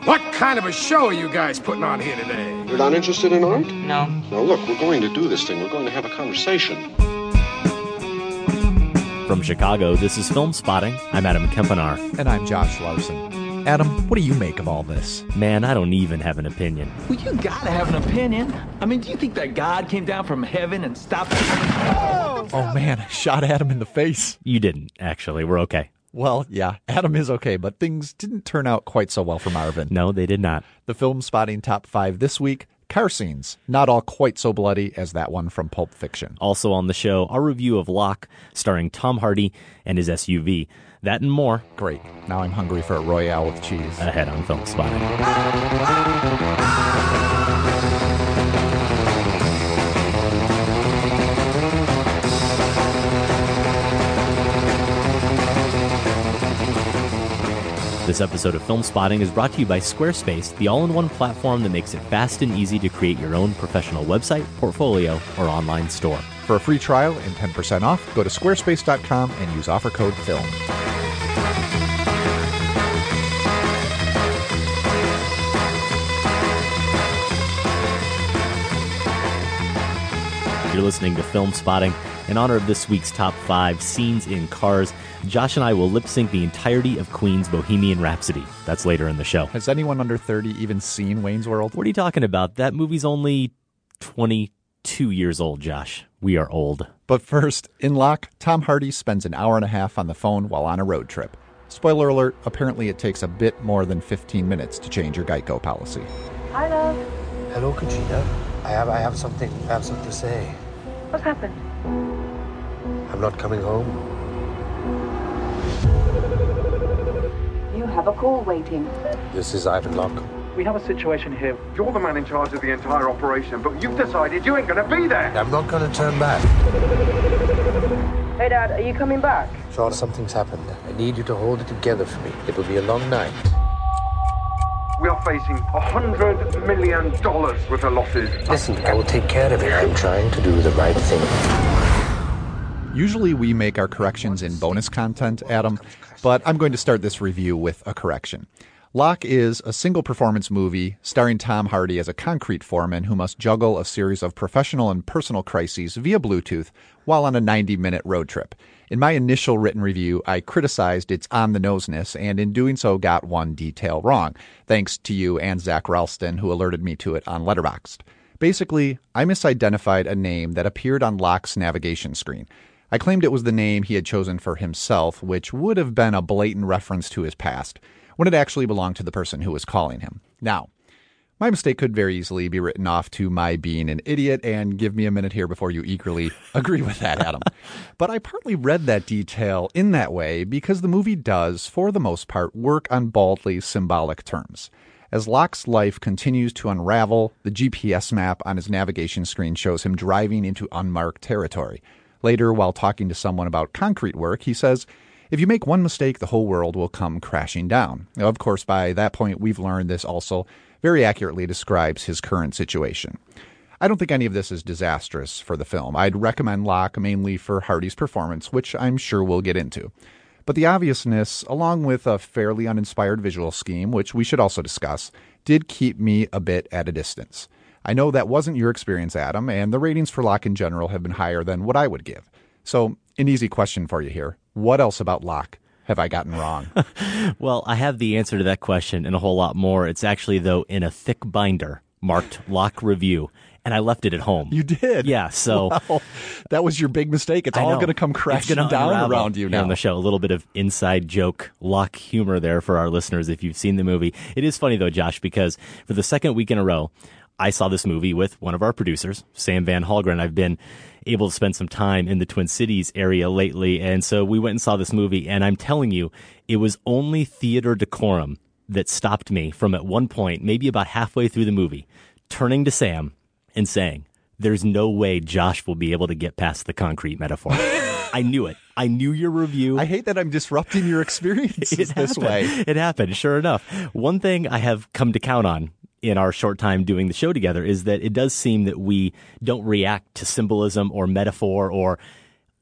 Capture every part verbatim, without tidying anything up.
What kind of a show are you guys putting on here today? You're not interested in art? No. Now look, we're going to do this thing. We're going to have a conversation. From Chicago, this is Film Spotting. I'm Adam Kempenaar. And I'm Josh Larson. Adam, what do you make of all this? Man, I don't even have an opinion. Well, you gotta have an opinion. I mean, do you think that God came down from heaven and stopped... Oh, oh man, I shot Adam in the face. You didn't, actually. We're okay. Well, yeah, Adam is okay, but things didn't turn out quite so well for Marvin. No, they did not. The Film Spotting Top five this week, car scenes. Not all quite so bloody as that one from Pulp Fiction. Also on the show, our review of Locke, starring Tom Hardy and his S U V. That and more. Great. Now I'm hungry for a Royale with cheese. Ahead on Film Spotting. This episode of Film Spotting is brought to you by Squarespace, the all-in-one platform that makes it fast and easy to create your own professional website, portfolio, or online store. For a free trial and ten percent off, go to squarespace dot com and use offer code FILM. You're listening to Film Spotting. In honor of this week's top five scenes in cars, Josh and I will lip sync the entirety of Queen's Bohemian Rhapsody. That's later in the show. Has anyone under thirty even seen Wayne's World? What are you talking about? That movie's only twenty-two years old, Josh. We are old. But first, in Locke, Tom Hardy spends an hour and a half on the phone while on a road trip. Spoiler alert, apparently it takes a bit more than fifteen minutes to change your Geico policy. Hi, love. Hello, Katrina. I have I have something I have something to say. What's happened? I'm not coming home. You have a call waiting. This is Ivan Locke. We have a situation here. You're the man in charge of the entire operation, but you've decided you ain't going to be there. I'm not going to turn back. Hey, Dad, are you coming back? Sean, something's happened. I need you to hold it together for me. It will be a long night. We are facing a hundred million dollars worth of losses. Listen, I will take care of it. I'm trying to do the right thing. Usually we make our corrections in bonus content, Adam, but I'm going to start this review with a correction. Locke is a single performance movie starring Tom Hardy as a concrete foreman who must juggle a series of professional and personal crises via Bluetooth while on a ninety-minute road trip. In my initial written review, I criticized its on-the-noseness, and in doing so got one detail wrong, thanks to you and Zach Ralston, who alerted me to it on Letterboxd. Basically, I misidentified a name that appeared on Locke's navigation screen. I claimed it was the name he had chosen for himself, which would have been a blatant reference to his past, when it actually belonged to the person who was calling him. Now, my mistake could very easily be written off to my being an idiot, and give me a minute here before you eagerly agree with that, Adam. But I partly read that detail in that way because the movie does, for the most part, work on baldly symbolic terms. As Locke's life continues to unravel, the G P S map on his navigation screen shows him driving into unmarked territory. Later, while talking to someone about concrete work, he says, if you make one mistake, the whole world will come crashing down. Now, of course, by that point, we've learned this also very accurately describes his current situation. I don't think any of this is disastrous for the film. I'd recommend Locke mainly for Hardy's performance, which I'm sure we'll get into. But the obviousness, along with a fairly uninspired visual scheme, which we should also discuss, did keep me a bit at a distance. I know that wasn't your experience, Adam, and the ratings for Locke in general have been higher than what I would give. So, an easy question for you here. What else about Locke have I gotten wrong? Well, I have the answer to that question and a whole lot more. It's actually, though, in a thick binder marked Locke Review, and I left it at home. You did? Yeah, so... Wow. That was your big mistake. It's I all going to come crashing down unravel around you now. On the show, a little bit of inside joke Locke humor there for our listeners if you've seen the movie. It is funny, though, Josh, because for the second week in a row, I saw this movie with one of our producers, Sam Van Hallgren. I've been able to spend some time in the Twin Cities area lately, and so we went and saw this movie, and I'm telling you, it was only theater decorum that stopped me from at one point, maybe about halfway through the movie, turning to Sam and saying, there's no way Josh will be able to get past the concrete metaphor. I knew it. I knew your review. I hate that I'm disrupting your experiences it this happened. way. It happened, sure enough. One thing I have come to count on in our short time doing the show together is that it does seem that we don't react to symbolism or metaphor or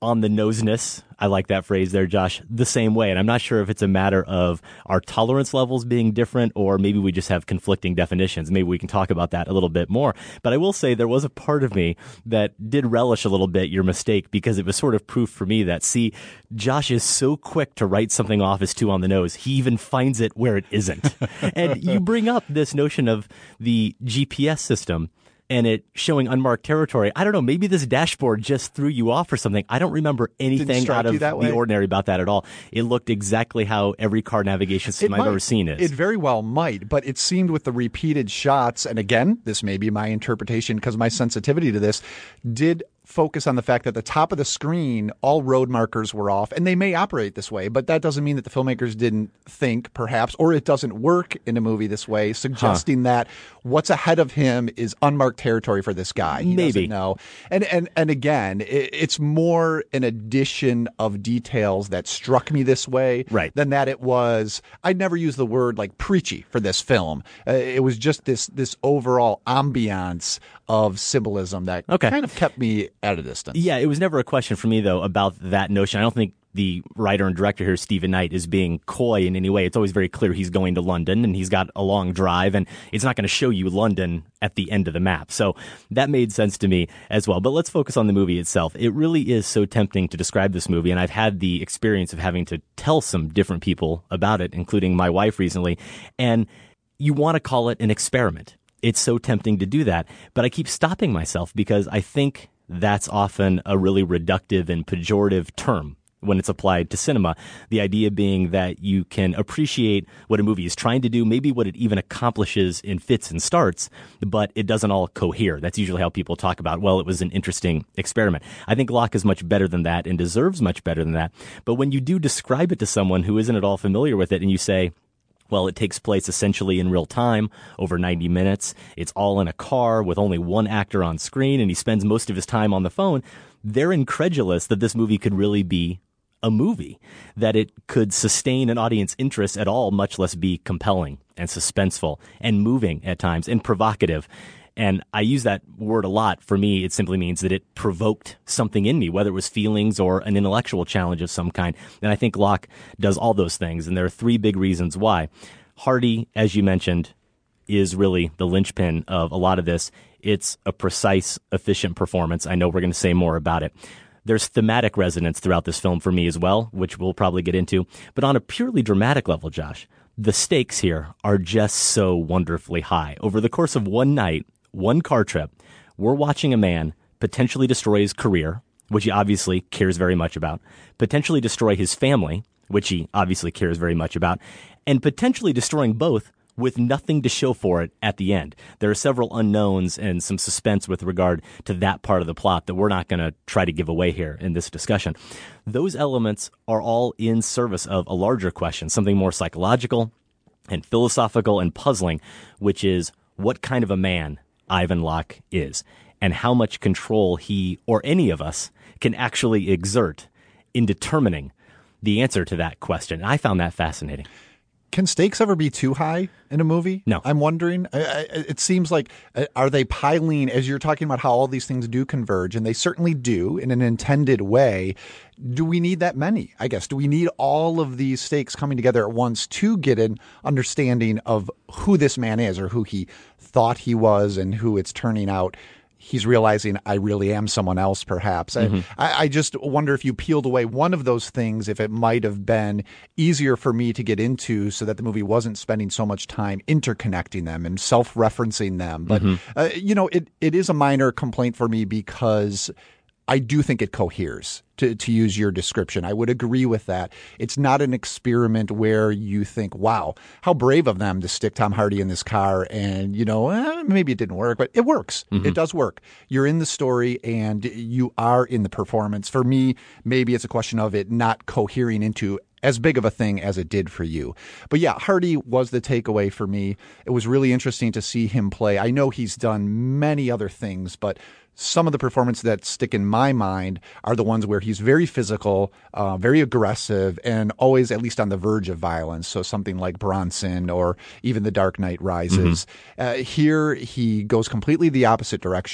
on the noseness, I like that phrase there, Josh, the same way. And I'm not sure if it's a matter of our tolerance levels being different, or maybe we just have conflicting definitions. Maybe we can talk about that a little bit more. But I will say there was a part of me that did relish a little bit your mistake, because it was sort of proof for me that, see, Josh is so quick to write something off as too on the nose. He even finds it where it isn't. And you bring up this notion of the G P S system and it showing unmarked territory. I don't know, maybe this dashboard just threw you off or something. I don't remember anything out of the ordinary about that at all. It looked exactly how every car navigation system I've ever seen is. It very well might, but it seemed with the repeated shots, and again, this may be my interpretation because my sensitivity to this did focus on the fact that at the top of the screen, all road markers were off, and they may operate this way, but that doesn't mean that the filmmakers didn't think, perhaps, or it doesn't work in a movie this way, suggesting huh. that what's ahead of him is unmarked territory for this guy. He Maybe. doesn't know. And, and, and again, it, it's more an addition of details that struck me this way right. than that it was, I'd never use the word like preachy for this film. Uh, it was just this, this overall ambiance of symbolism that okay. kind of kept me at a distance. Yeah, it was never a question for me, though, about that notion. I don't think the writer and director here, Stephen Knight, is being coy in any way. It's always very clear he's going to London, and he's got a long drive, and it's not going to show you London at the end of the map. So that made sense to me as well. But let's focus on the movie itself. It really is so tempting to describe this movie, and I've had the experience of having to tell some different people about it, including my wife recently, and you want to call it an experiment. It's so tempting to do that, but I keep stopping myself because I think that's often a really reductive and pejorative term when it's applied to cinema. The idea being that you can appreciate what a movie is trying to do, maybe what it even accomplishes in fits and starts, but it doesn't all cohere. That's usually how people talk about, well, it was an interesting experiment. I think Locke is much better than that and deserves much better than that. But when you do describe it to someone who isn't at all familiar with it and you say, well, it takes place essentially in real time, over ninety minutes. It's all in a car with only one actor on screen, and he spends most of his time on the phone. They're incredulous that this movie could really be a movie, that it could sustain an audience interest at all, much less be compelling and suspenseful and moving at times and provocative. And I use that word a lot. For me, it simply means that it provoked something in me, whether it was feelings or an intellectual challenge of some kind. And I think Locke does all those things. And there are three big reasons why. Hardy, as you mentioned, is really the linchpin of a lot of this. It's a precise, efficient performance. I know we're going to say more about it. There's thematic resonance throughout this film for me as well, which we'll probably get into. But on a purely dramatic level, Josh, the stakes here are just so wonderfully high. Over the course of one night, one car trip, we're watching a man potentially destroy his career, which he obviously cares very much about, potentially destroy his family, which he obviously cares very much about, and potentially destroying both with nothing to show for it at the end. There are several unknowns and some suspense with regard to that part of the plot that we're not going to try to give away here in this discussion. Those elements are all in service of a larger question, something more psychological and philosophical and puzzling, which is what kind of a man Ivan Locke is and how much control he or any of us can actually exert in determining the answer to that question. And I found that fascinating. Can stakes ever be too high in a movie? No. I'm wondering. I, I, it seems like, uh, are they piling, as you're talking about how all these things do converge, and they certainly do in an intended way, do we need that many, I guess? Do we need all of these stakes coming together at once to get an understanding of who this man is or who he thought he was and who it's turning out he's realizing I really am someone else, perhaps. Mm-hmm. I, I just wonder if you peeled away one of those things, if it might have been easier for me to get into so that the movie wasn't spending so much time interconnecting them and self-referencing them. But, mm-hmm. uh, you know, it, it is a minor complaint for me because I do think it coheres, to, to use your description. I would agree with that. It's not an experiment where you think, wow, how brave of them to stick Tom Hardy in this car and, you know, eh, maybe it didn't work, but it works. Mm-hmm. It does work. You're in the story and you are in the performance. For me, maybe it's a question of it not cohering into as big of a thing as it did for you. But yeah, Hardy was the takeaway for me. It was really interesting to see him play. I know he's done many other things, but some of the performances that stick in my mind are the ones where he's very physical, uh, very aggressive, and always at least on the verge of violence. So something like Bronson or even The Dark Knight Rises. Mm-hmm. Uh, here, he goes completely the opposite direction.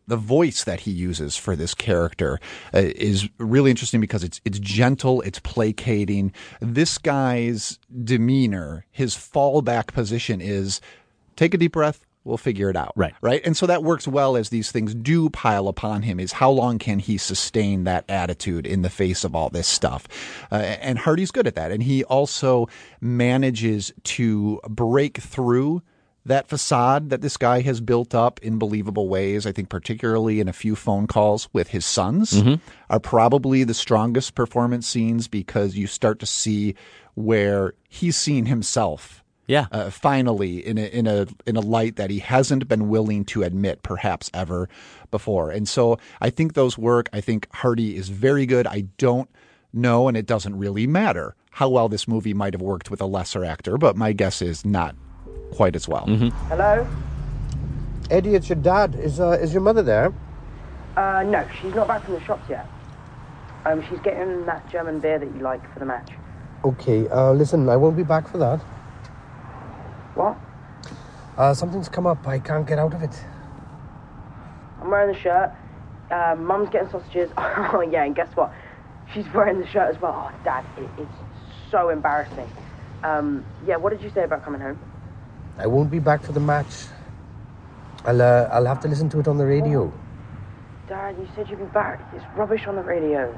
the voice that he uses for this character uh, is really interesting because it's it's gentle, it's placating. This guy's demeanor, his fallback position is take a deep breath, we'll figure it out. Right. Right. And so that works well as these things do pile upon him, is how long can he sustain that attitude in the face of all this stuff? Uh, and Hardy's good at that. And he also manages to break through that facade that this guy has built up in believable ways. I think particularly in a few phone calls with his sons mm-hmm. are probably the strongest performance scenes, because you start to see where he's seen himself Yeah. Uh, finally, in a in a in a light that he hasn't been willing to admit, perhaps ever before. And so I think those work. I think Hardy is very good. I don't know, and it doesn't really matter how well this movie might have worked with a lesser actor, but my guess is not quite as well. Mm-hmm. Hello? Eddie, it's your dad. Is uh, is your mother there? Uh, no, she's not back from the shops yet. Um, she's getting that German beer that you like for the match. Okay, uh, listen, I won't be back for that. What? Uh, something's come up. I can't get out of it. I'm wearing the shirt. Uh, Mum's getting sausages. Oh, yeah, and guess what? She's wearing the shirt as well. Oh, Dad, it, it's so embarrassing. Um, yeah, what did you say about coming home? I won't be back for the match. I'll, uh, I'll have to listen to it on the radio. Oh, Dad, you said you'd be back. It's rubbish on the radio.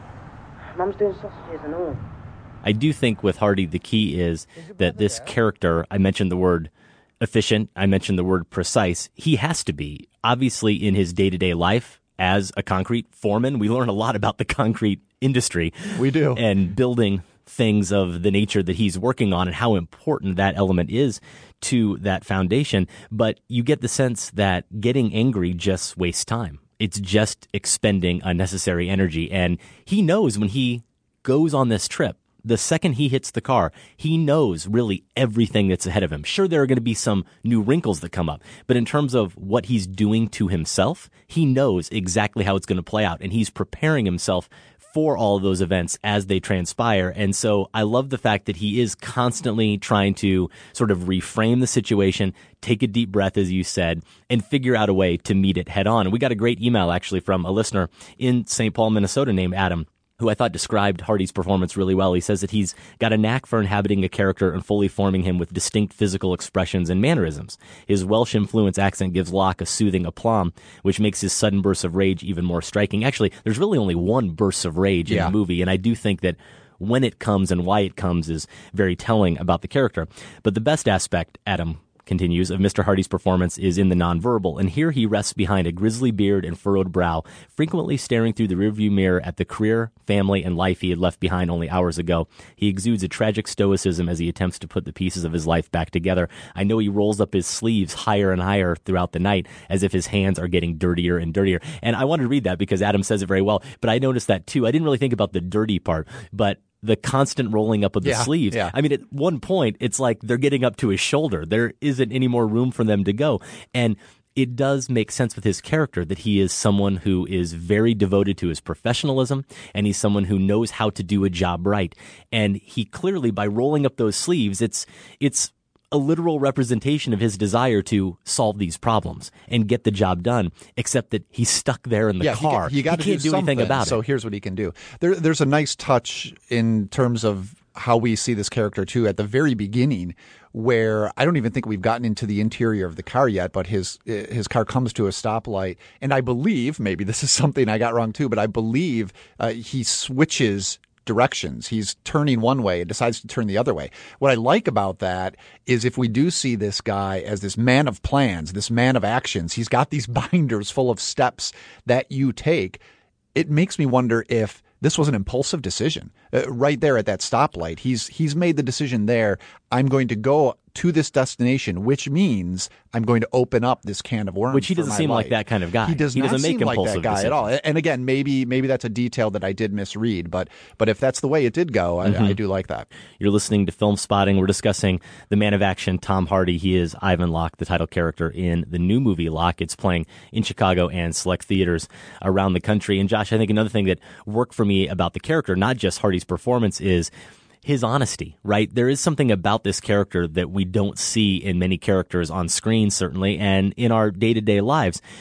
Mum's doing sausages and all. I do think with Hardy, the key is that this character, I mentioned the word efficient, I mentioned the word precise, he has to be. Obviously, in his day-to-day life as a concrete foreman, we learn a lot about the concrete industry. We do. And building things of the nature that he's working on and how important that element is to that foundation. But you get the sense that getting angry just wastes time. It's just expending unnecessary energy. And he knows when he goes on this trip, the second he hits the car, he knows really everything that's ahead of him. Sure, there are going to be some new wrinkles that come up, but in terms of what he's doing to himself, he knows exactly how it's going to play out, and he's preparing himself for all of those events as they transpire. And so I love the fact that he is constantly trying to sort of reframe the situation, take a deep breath, as you said, and figure out a way to meet it head on. And we got a great email actually from a listener in Saint Paul, Minnesota named Adam, who I thought described Hardy's performance really well. He says that he's got a knack for inhabiting a character and fully forming him with distinct physical expressions and mannerisms. His Welsh influence accent gives Locke a soothing aplomb, which makes his sudden bursts of rage even more striking. Actually, there's really only one burst of rage yeah. in the movie, and I do think that when it comes and why it comes is very telling about the character. But the best aspect, Adam continues, of Mister Hardy's performance is in the nonverbal, and here he rests behind a grizzly beard and furrowed brow, frequently staring through the rearview mirror at the career, family, and life he had left behind only hours ago. He exudes a tragic stoicism as he attempts to put the pieces of his life back together. I know he rolls up his sleeves higher and higher throughout the night, as if his hands are getting dirtier and dirtier. And I wanted to read that because Adam says it very well, but I noticed that too. I didn't really think about the dirty part, but the constant rolling up of the yeah, sleeves. Yeah. I mean, at one point, it's like they're getting up to his shoulder. There isn't any more room for them to go. And it does make sense with his character that he is someone who is very devoted to his professionalism, and he's someone who knows how to do a job right. And he clearly, by rolling up those sleeves, it's it's a literal representation of his desire to solve these problems and get the job done, except that he's stuck there in the yeah, car. He, he, got he to can't do, do anything about so it. So here's what he can do. There, there's a nice touch in terms of how we see this character, too, at the very beginning, where I don't even think we've gotten into the interior of the car yet, but his his car comes to a stoplight. And I believe, maybe this is something I got wrong, too, but I believe uh, he switches directions. He's turning one way and decides to turn the other way. What I like about that is if we do see this guy as this man of plans, this man of actions, he's got these binders full of steps that you take. It makes me wonder if this was an impulsive decision uh, right there at that stoplight. He's he's made the decision there. I'm going to go to this destination, which means I'm going to open up this can of worms. Which he doesn't seem life. like that kind of guy. He does he not doesn't make seem like impulsive that guy decisions. at all. And again, maybe maybe that's a detail that I did misread, but but if that's the way it did go, I, mm-hmm. I do like that. You're listening to Film Spotting. We're discussing the man of action, Tom Hardy. He is Ivan Locke, the title character in the new movie Locke. It's playing in Chicago and select theaters around the country. And Josh, I think another thing that worked for me about the character, not just Hardy's performance, is his honesty, right? There is something about this character that we don't see in many characters on screen, certainly, and in our day-to-day lives.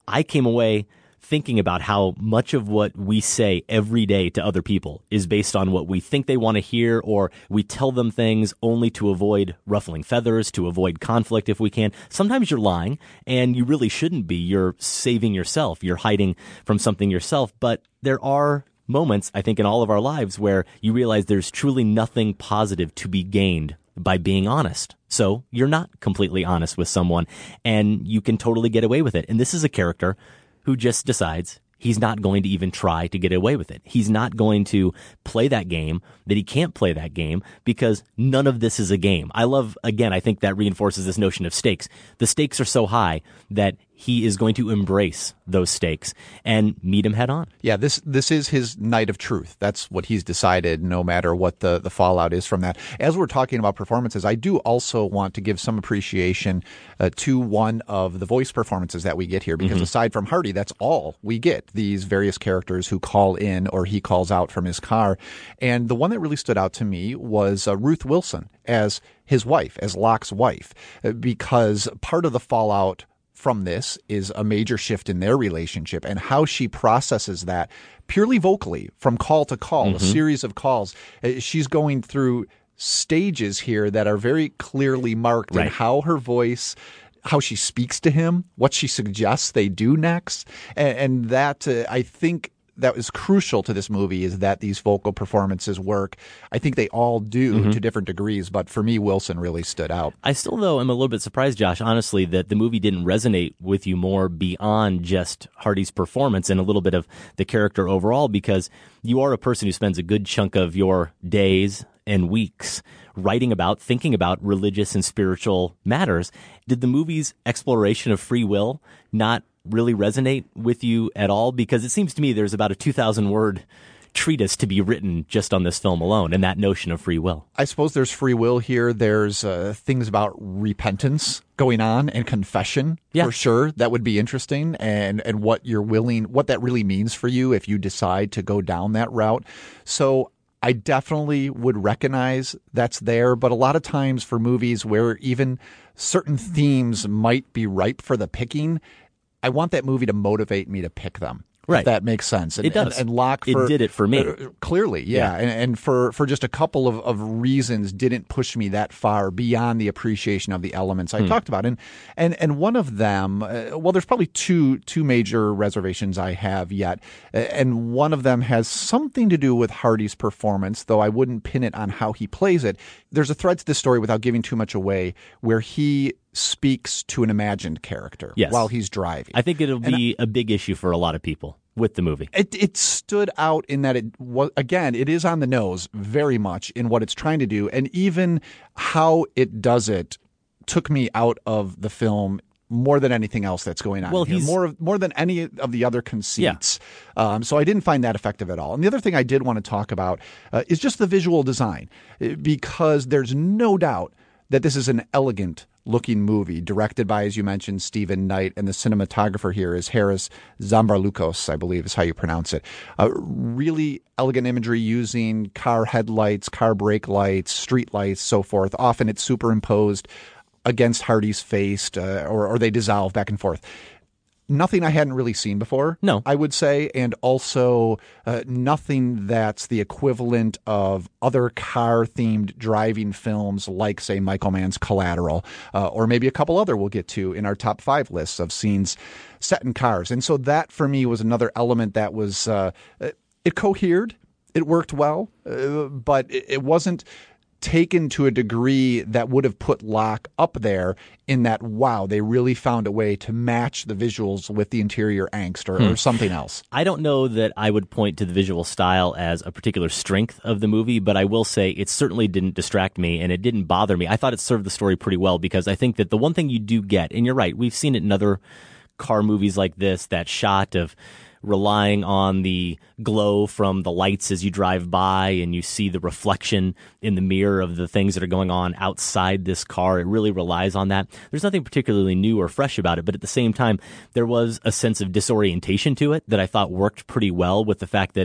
I came away thinking about how much of what we say every day to other people is based on what we think they want to hear, or we tell them things only to avoid ruffling feathers, to avoid conflict if we can. Sometimes you're lying, and you really shouldn't be. You're saving yourself. You're hiding from something yourself. But there are moments, I think, in all of our lives where you realize there's truly nothing positive to be gained by being honest. So you're not completely honest with someone, and you can totally get away with it. And this is a character who just decides he's not going to even try to get away with it. He's not going to play that game, that he can't play that game, because none of this is a game. I love, again, I think that reinforces this notion of stakes. The stakes are so high that he is going to embrace those stakes and meet him head on. Yeah, this this is his night of truth. That's what he's decided, no matter what the, the fallout is from that. As we're talking about performances, I do also want to give some appreciation uh, to one of the voice performances that we get here, because mm-hmm. aside from Hardy, that's all we get, these various characters who call in or he calls out from his car. And the one that really stood out to me was uh, Ruth Wilson as his wife, as Locke's wife, because part of the fallout from this is a major shift in their relationship, and how she processes that purely vocally from call to call, mm-hmm. a series of calls. She's going through stages here that are very clearly marked right. in how her voice, how she speaks to him, what she suggests they do next. And, and that, uh, I think, that is crucial to this movie, is that these vocal performances work. I think they all do mm-hmm. to different degrees, but for me, Wilson really stood out. I still, though, am a little bit surprised, Josh, honestly, that the movie didn't resonate with you more beyond just Hardy's performance and a little bit of the character overall, because you are a person who spends a good chunk of your days and weeks writing about, thinking about religious and spiritual matters. Did the movie's exploration of free will not really resonate with you at all? Because it seems to me there's about a two thousand word treatise to be written just on this film alone, and that notion of free will. I suppose there's free will here. There's uh, things about repentance going on and confession, yeah. for sure. That would be interesting, and and what you're willing, what that really means for you if you decide to go down that route. So I definitely would recognize that's there, but a lot of times for movies where even certain themes might be ripe for the picking, I want that movie to motivate me to pick them. Right. If that makes sense. And, it does. And, and Locke, for, it did it for me. Uh, clearly, yeah. yeah. And, and for, for just a couple of, of reasons didn't push me that far beyond the appreciation of the elements I hmm. talked about. And and and one of them, uh, well, there's probably two two major reservations I have yet. Uh, and one of them has something to do with Hardy's performance, though I wouldn't pin it on how he plays it. There's a thread to this story, without giving too much away, where he speaks to an imagined character yes. while he's driving. I think it'll be I, a big issue for a lot of people with the movie. It, it stood out in that it was, again, it is on the nose very much in what it's trying to do, and even how it does it took me out of the film more than anything else that's going on well, here. He's, more of, more than any of the other conceits. Yeah. Um, so I didn't find that effective at all. And the other thing I did want to talk about uh, is just the visual design, because there's no doubt that this is an elegant looking movie directed by, as you mentioned, Stephen Knight, and the cinematographer here is Harris Zambarlukos, I believe is how you pronounce it. Uh, really elegant imagery using car headlights, car brake lights, street lights, so forth. Often it's superimposed against Hardy's face, uh, or, or they dissolve back and forth. Nothing I hadn't really seen before, no. I would say, and also uh, nothing that's the equivalent of other car-themed driving films like, say, Michael Mann's Collateral, uh, or maybe a couple other we'll get to in our top five lists of scenes set in cars. And so that, for me, was another element that was, uh, it cohered, it worked well, uh, but it, it wasn't taken to a degree that would have put Locke up there in that, wow, they really found a way to match the visuals with the interior angst or, hmm. or something else. I don't know that I would point to the visual style as a particular strength of the movie, but I will say it certainly didn't distract me and it didn't bother me. I thought it served the story pretty well, because I think that the one thing you do get, and you're right, we've seen it in other car movies like this, that shot of relying on the glow from the lights as you drive by and you see the reflection in the mirror of the things that are going on outside this car. It really relies on that. There's nothing particularly new or fresh about it, but at the same time, there was a sense of disorientation to it that I thought worked pretty well with the fact that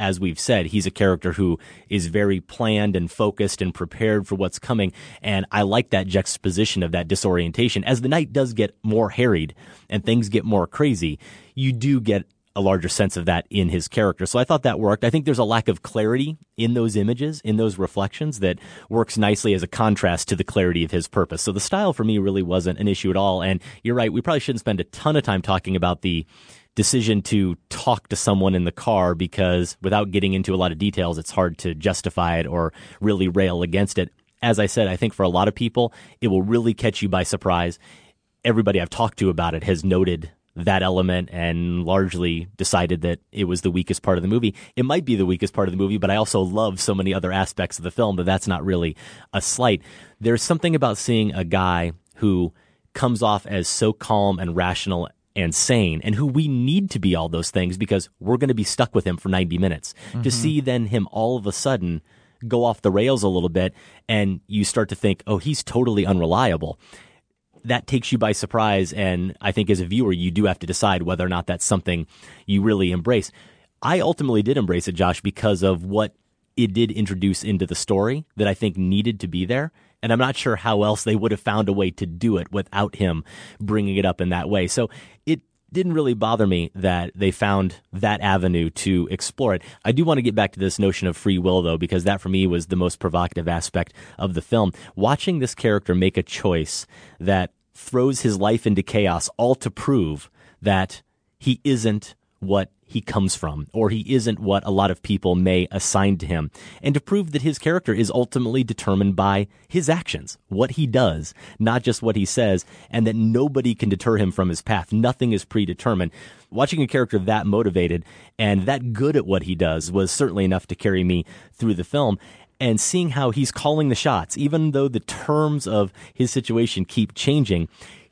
as we've said, he's a character who is very planned and focused and prepared for what's coming. And I like that juxtaposition of that disorientation. As the night does get more harried and things get more crazy, you do get a larger sense of that in his character. So I thought that worked. I think there's a lack of clarity in those images, in those reflections, that works nicely as a contrast to the clarity of his purpose. So the style for me really wasn't an issue at all. And you're right, we probably shouldn't spend a ton of time talking about the decision to talk to someone in the car, because without getting into a lot of details, it's hard to justify it or really rail against it. As I said, I think for a lot of people, it will really catch you by surprise. Everybody I've talked to about it has noted that element and largely decided that it was the weakest part of the movie. It might be the weakest part of the movie, but I also love so many other aspects of the film that that's not really a slight. There's something about seeing a guy who comes off as so calm and rational and sane, and who we need to be all those things because we're going to be stuck with him for ninety minutes. Mm-hmm. To see then him all of a sudden go off the rails a little bit, and you start to think, oh, he's totally unreliable. That takes you by surprise, and I think as a viewer, you do have to decide whether or not that's something you really embrace. I ultimately did embrace it, Josh, because of what it did introduce into the story that I think needed to be there, and I'm not sure how else they would have found a way to do it without him bringing it up in that way. So it didn't really bother me that they found that avenue to explore it. I do want to get back to this notion of free will, though, because that for me was the most provocative aspect of the film. Watching this character make a choice that throws his life into chaos, all to prove that he isn't what he comes from, or he isn't what a lot of people may assign to him, and to prove that his character is ultimately determined by his actions, what he does, not just what he says, and that nobody can deter him from his path. Nothing is predetermined. Watching a character that motivated and that good at what he does was certainly enough to carry me through the film. And seeing how he's calling the shots, even though the terms of his situation keep changing,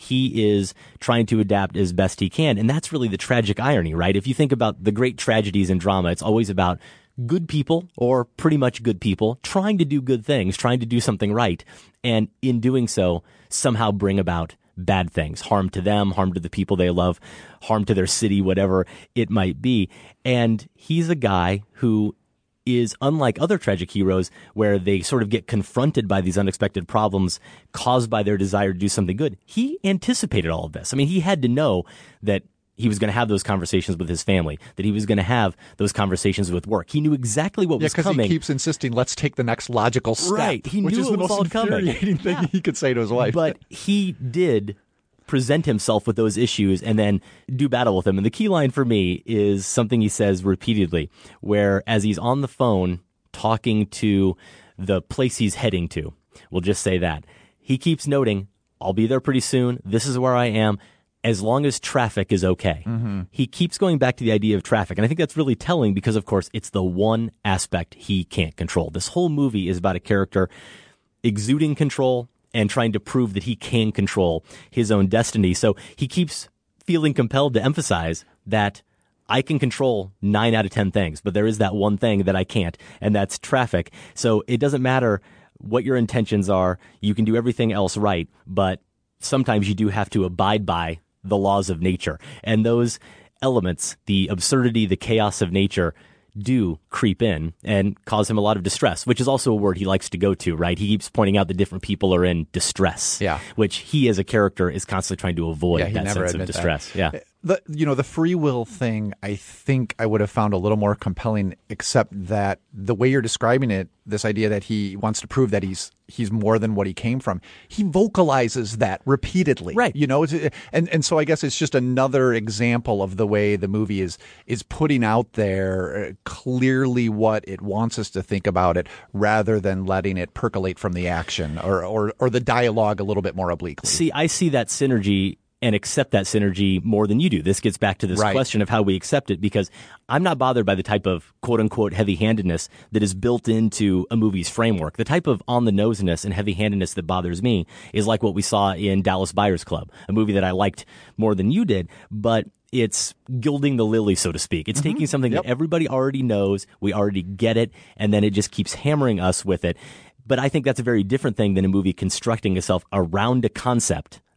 he is trying to adapt as best he can. And that's really the tragic irony, right? If you think about the great tragedies in drama, it's always about good people, or pretty much good people, trying to do good things, trying to do something right. And in doing so, somehow bring about bad things, harm to them, harm to the people they love, harm to their city, whatever it might be. And he's a guy who is unlike other tragic heroes where they sort of get confronted by these unexpected problems caused by their desire to do something good. He anticipated all of this. I mean, he had to know that he was going to have those conversations with his family, that he was going to have those conversations with work. He knew exactly what yeah, was coming. Yeah, because he keeps insisting, let's take the next logical step. Right. He which knew is it the was most all coming. infuriating thing Yeah. he could say to his wife. But he did present himself with those issues and then do battle with them. And the key line for me is something he says repeatedly, where as he's on the phone talking to the place he's heading to, we'll just say that, he keeps noting, I'll be there pretty soon. This is where I am, as long as traffic is okay. Mm-hmm. He keeps going back to the idea of traffic. And I think that's really telling because, of course, it's the one aspect he can't control. This whole movie is about a character exuding control and trying to prove that he can control his own destiny. So he keeps feeling compelled to emphasize that I can control nine out of ten things, but there is that one thing that I can't, and that's traffic. So it doesn't matter what your intentions are. You can do everything else right, but sometimes you do have to abide by the laws of nature. And those elements, the absurdity, the chaos of nature, do creep in and cause him a lot of distress, which is also a word he likes to go to, right? He keeps pointing out that different people are in distress, yeah. which he as a character is constantly trying to avoid, yeah, he that never sense of distress. That. Yeah. The, you know, the free will thing, I think I would have found a little more compelling, except that the way you're describing it, this idea that he wants to prove that he's he's more than what he came from, he vocalizes that repeatedly. Right. You know, and, and so I guess it's just another example of the way the movie is is putting out there clearly what it wants us to think about it, rather than letting it percolate from the action or, or, or the dialogue a little bit more obliquely. See, I see that synergy and accept that synergy more than you do. This gets back to this right. question of how we accept it, because I'm not bothered by the type of quote-unquote heavy-handedness that is built into a movie's framework. The type of on-the-noseness and heavy-handedness that bothers me is like what we saw in Dallas Buyers Club, a movie that I liked more than you did, but it's gilding the lily, so to speak. It's mm-hmm. taking something yep. that everybody already knows, we already get it, and then it just keeps hammering us with it. But I think that's a very different thing than a movie constructing itself around a concept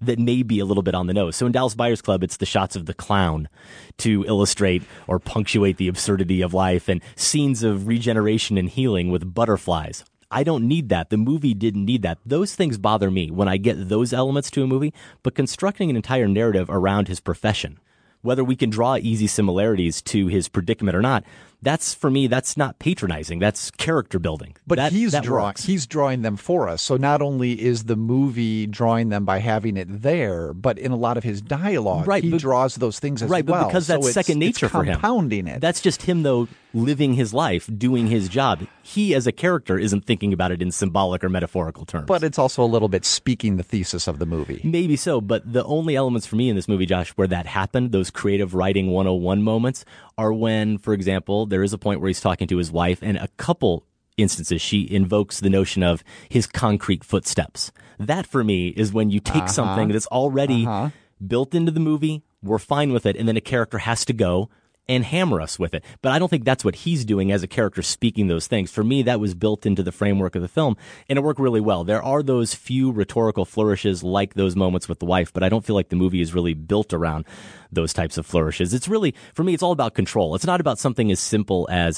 that may be a little bit on the nose. So in Dallas Buyers Club, it's the shots of the clown to illustrate or punctuate the absurdity of life, and scenes of regeneration and healing with butterflies. I don't need that. The movie didn't need that. Those things bother me when I get those elements to a movie, but constructing an entire narrative around his profession, whether we can draw easy similarities to his predicament or not, that's, for me, that's not patronizing. That's character building. But that, he's that drawing works. he's drawing them for us. So not only is the movie drawing them by having it there, but in a lot of his dialogue, right, he but, draws those things as right, well. Right, but because that's so it's, second nature it's for him. Compounding it. That's just him, though, living his life, doing his job. He, as a character, isn't thinking about it in symbolic or metaphorical terms. But it's also a little bit speaking the thesis of the movie. Maybe so, but the only elements for me in this movie, Josh, where that happened, those creative writing one oh one moments, are when, for example, there is a point where he's talking to his wife, and a couple instances she invokes the notion of his concrete footsteps. That, for me, is when you take uh-huh. something that's already uh-huh. built into the movie, we're fine with it, and then a character has to go and hammer us with it. But I don't think that's what he's doing as a character, speaking those things. For me, that was built into the framework of the film, and it worked really well. There are those few rhetorical flourishes like those moments with the wife, but I don't feel like the movie is really built around those types of flourishes. It's really, for me, it's all about control. It's not about something as simple as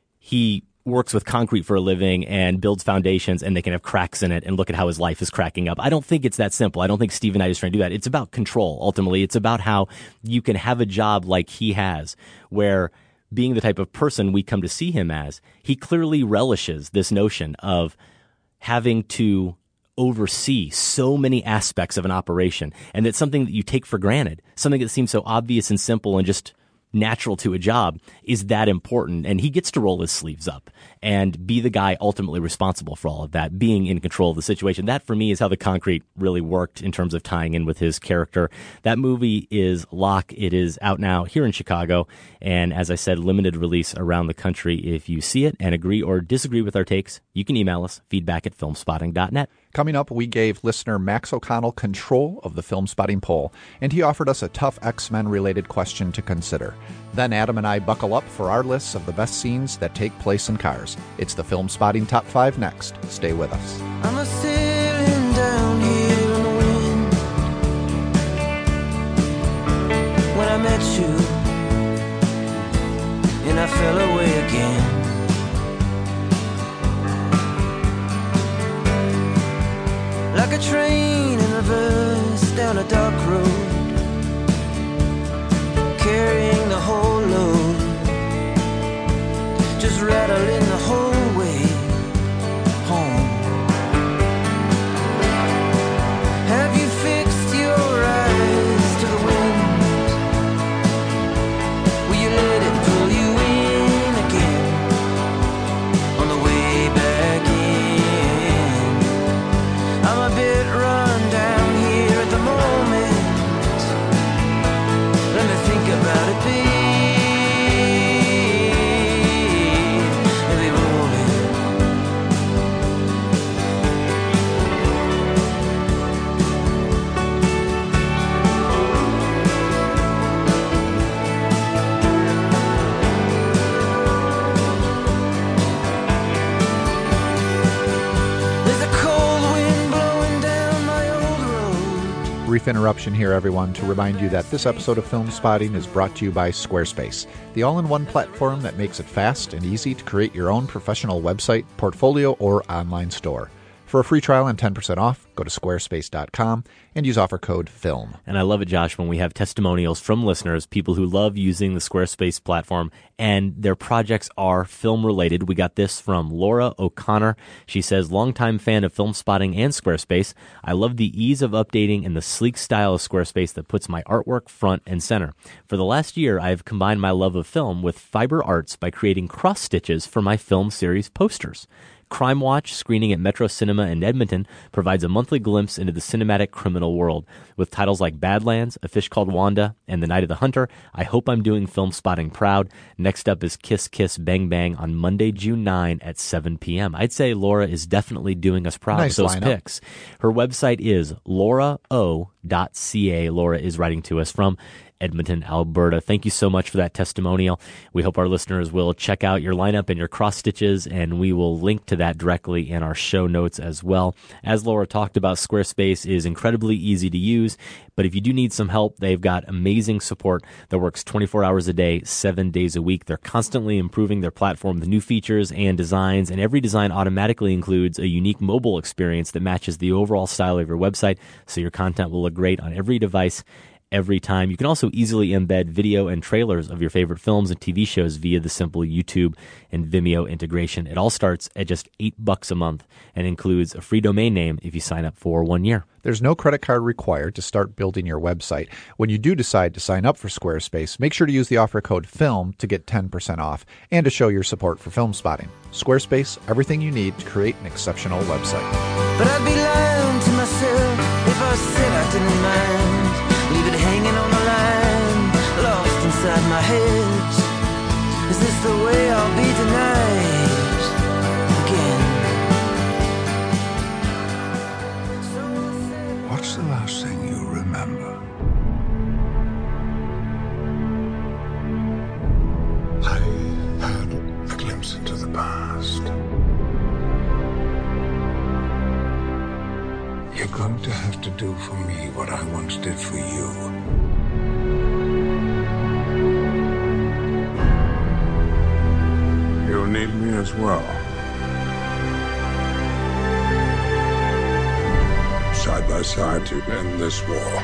he works with concrete for a living and builds foundations and they can have cracks in it and look at how his life is cracking up. I don't think it's that simple. I don't think Steve Knight is trying to do that. It's about control, ultimately. It's about how you can have a job like he has, where being the type of person we come to see him as, he clearly relishes this notion of having to oversee so many aspects of an operation, and that's something that you take for granted, something that seems so obvious and simple and just natural to a job is that important. And he gets to roll his sleeves up and be the guy ultimately responsible for all of that, being in control of the situation. That, for me, is how the concrete really worked in terms of tying in with his character. That movie is Locke. It is out now here in Chicago. And as I said, limited release around the country. If you see it and agree or disagree with our takes, you can email us, feedback at filmspotting dot net. Coming up, we gave listener Max O'Connell control of the Film Spotting poll, and he offered us a tough X-Men related question to consider. Then Adam and I buckle up for our lists of the best scenes that take place in cars. It's the Film Spotting Top five next. Stay with us. I'm a sailing down here in the wind. When I met you, and I fell away again. Like a train in reverse down a dark road, carrying the whole load, just rattling the whole way home. Have you fixed your eyes to the wind? Will you let it pull you in again on the way back in? I'm a bit run down here at the moment. Let me think about it, babe. Maybe rolling. There's a cold wind blowing down my old road. Brief interruption here, everyone, to remind you that this episode of Film Spotting is brought to you by Squarespace, the all-in-one platform that makes it fast and easy to create your own professional website, portfolio, or online store. For a free trial and ten percent off, go to squarespace dot com and use offer code FILM. And I love it, Josh, when we have testimonials from listeners, people who love using the Squarespace platform, and their projects are film-related. We got this from Laura O'Connor. She says, longtime fan of Film Spotting and Squarespace. I love the ease of updating and the sleek style of Squarespace that puts my artwork front and center. For the last year, I have combined my love of film with fiber arts by creating cross-stitches for my film series posters. Crime Watch, screening at Metro Cinema in Edmonton, provides a monthly glimpse into the cinematic criminal world. With titles like Badlands, A Fish Called Wanda, and The Night of the Hunter, I hope I'm doing Film Spotting proud. Next up is Kiss Kiss Bang Bang on Monday, June ninth at seven p.m. I'd say Laura is definitely doing us proud Nice with those lineup. picks. Her website is laura o dot c a. Laura is writing to us from Edmonton, Alberta. Thank you so much for that testimonial. We hope our listeners will check out your lineup and your cross stitches, and we will link to that directly in our show notes as well. As Laura talked about, Squarespace is incredibly easy to use, but if you do need some help, they've got amazing support that works twenty-four hours a day, seven days a week. They're constantly improving their platform with new features and designs, and every design automatically includes a unique mobile experience that matches the overall style of your website, so your content will look great on every device every time. You can also easily embed video and trailers of your favorite films and T V shows via the simple YouTube and Vimeo integration. It all starts at just eight bucks a month and includes a free domain name if you sign up for one year. There's no credit card required to start building your website. When you do decide to sign up for Squarespace, make sure to use the offer code FILM to get ten percent off and to show your support for Film Spotting. Squarespace, everything you need to create an exceptional website. But I'd be lying to myself if I said I didn't mind. Leave it hanging on the line, lost inside my head. Is this the way I'll be tonight again? What's the last thing you remember? I had a glimpse into the past. You're going to have to do for me what I once did for you. You'll need me as well. Side by side to end this war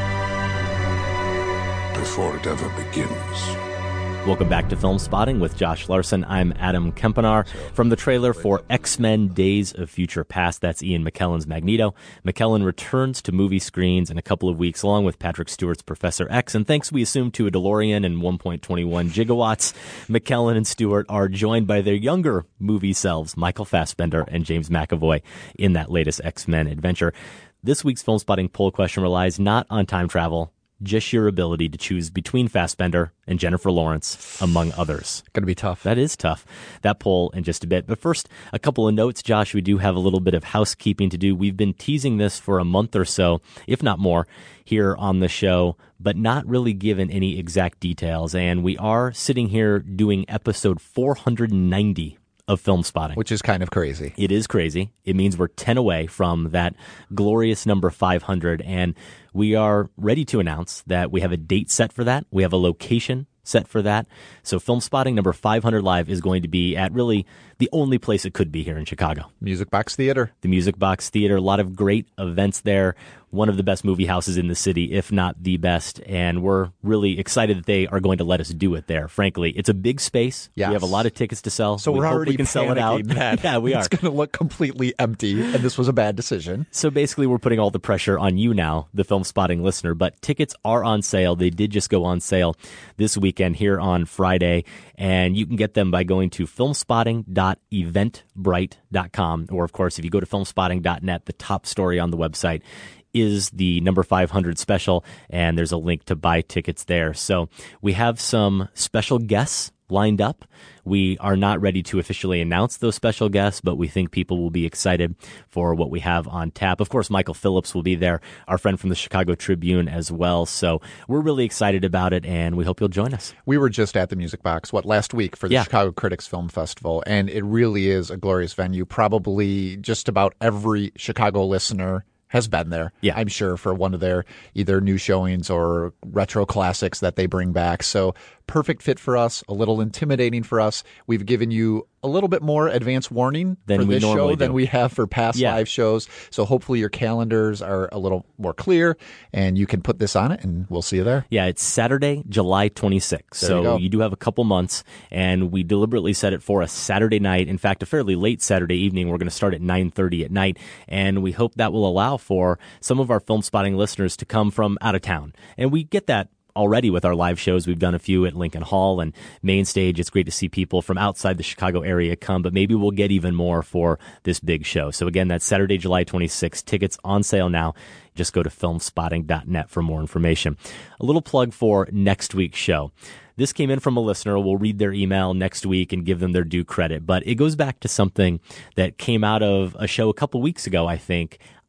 before it ever begins. Welcome back to Film Spotting with Josh Larson. I'm Adam Kempenaar. From the trailer for X-Men Days of Future Past, that's Ian McKellen's Magneto. McKellen returns to movie screens in a couple of weeks, along with Patrick Stewart's Professor X. And thanks, we assume, to a DeLorean and one point two one gigawatts, McKellen and Stewart are joined by their younger movie selves, Michael Fassbender and James McAvoy, in that latest X-Men adventure. This week's Film Spotting poll question relies not on time travel, just your ability to choose between Fassbender and Jennifer Lawrence, among others. Going to be tough. That is tough. That poll in just a bit. But first, a couple of notes. Josh, we do have a little bit of housekeeping to do. We've been teasing this for a month or so, if not more, here on the show, but not really given any exact details. And we are sitting here doing episode four hundred ninety of Film Spotting. Which is kind of crazy. It is crazy. It means we're ten away from that glorious number five hundred, and we are ready to announce that we have a date set for that. We have a location set for that. So Film Spotting number five hundred Live is going to be at really the only place it could be here in Chicago. Music Box Theater. The Music Box Theater. A lot of great events there. One of the best movie houses in the city, if not the best. And we're really excited that they are going to let us do it there. Frankly, it's a big space. Yes. We have a lot of tickets to sell. So we we're hope already we can sell it out. That yeah, we are. It's going to look completely empty, and this was a bad decision. So basically, we're putting all the pressure on you now, the Film Spotting listener. But tickets are on sale. They did just go on sale this weekend here on Friday. And you can get them by going to filmspotting dot eventbrite dot com. Or, of course, if you go to filmspotting dot net, the top story on the website is the number five hundred special, and there's a link to buy tickets there. So we have some special guests lined up. We are not ready to officially announce those special guests, but we think people will be excited for what we have on tap. Of course, Michael Phillips will be there, our friend from the Chicago Tribune as well. So we're really excited about it, and we hope you'll join us. We were just at the Music Box, what, last week for the yeah. Chicago Critics Film Festival, and it really is a glorious venue. Probably just about every Chicago listener has been there, yeah. I'm sure, for one of their either new showings or retro classics that they bring back. So perfect fit for us, a little intimidating for us. We've given you a little bit more advance warning than for we this normally show do. than we have for past yeah. live shows. So hopefully your calendars are a little more clear and you can put this on it, and we'll see you there. Yeah, it's Saturday, July twenty-sixth. There so you go. you do have a couple months, and we deliberately set it for a Saturday night. In fact, a fairly late Saturday evening. We're going to start at nine thirty at night, and we hope that will allow for some of our Film Spotting listeners to come from out of town. And we get that already with our live shows. We've done a few at Lincoln Hall and Main Stage. It's great to see people from outside the Chicago area come, but maybe we'll get even more for this big show. So again, that's Saturday, July twenty-sixth. Tickets on sale now. Just go to filmspotting dot net for more information. A little plug for next week's show. This came in from a listener. We'll read their email next week and give them their due credit, but it goes back to something that came out of a show a couple weeks ago, I think.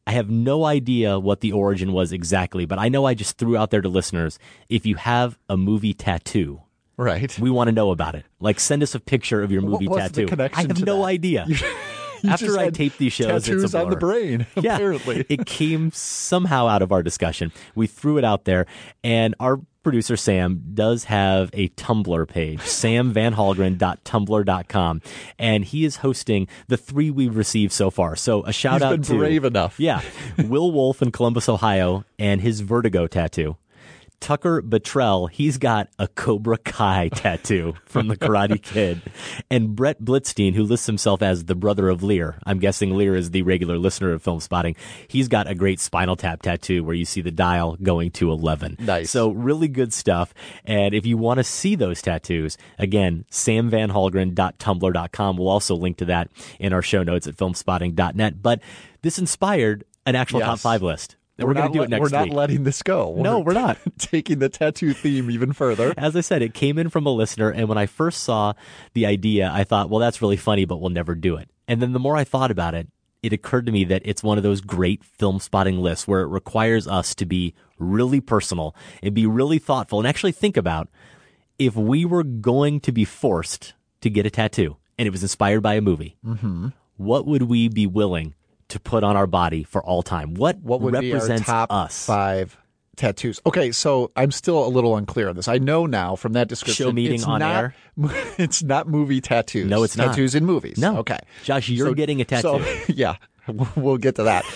I have no idea what the origin was exactly, but I know I just threw out there to listeners, if you have a movie tattoo, right, we want to know about it. Like, send us a picture of your movie what was tattoo. The connection I have to no that? idea. You, you After I tape these shows, tattoos it's a blur. on the brain, yeah, apparently. It came somehow out of our discussion. We threw it out there, and our producer Sam does have a Tumblr page, sam van halgren dot tumblr dot com, and he is hosting the three we've received so far. So a shout He's out been to brave enough. Yeah, Will Wolf in Columbus, Ohio, and his Vertigo tattoo. Tucker Buttrell, he's got a Cobra Kai tattoo from the Karate Kid. And Brett Blitzstein, who lists himself as the brother of Lear, I'm guessing Lear is the regular listener of Film Spotting, he's got a great Spinal Tap tattoo where you see the dial going to eleven. Nice. So really good stuff. And if you want to see those tattoos, again, sam van halgren dot tumblr dot com. We'll also link to that in our show notes at film spotting dot net. But this inspired an actual Yes. top five list. And We're, we're, going to do not it next We're not week. letting this go. We're No, we're not. taking the tattoo theme even further. As I said, it came in from a listener, and when I first saw the idea, I thought, well, that's really funny, but we'll never do it. And then the more I thought about it, it occurred to me that it's one of those great film spotting lists where it requires us to be really personal and be really thoughtful and actually think about if we were going to be forced to get a tattoo and it was inspired by a movie, mm-hmm. what would we be willing to put on our body for all time? What, what would represents be our top us? five tattoos? Okay, so I'm still a little unclear on this. I know now from that description, Show meeting it's on not, air. It's not movie tattoos. No, it's not. Tattoos in movies. No. Okay. Josh, you're So- getting a tattoo. So, yeah, we'll get to that.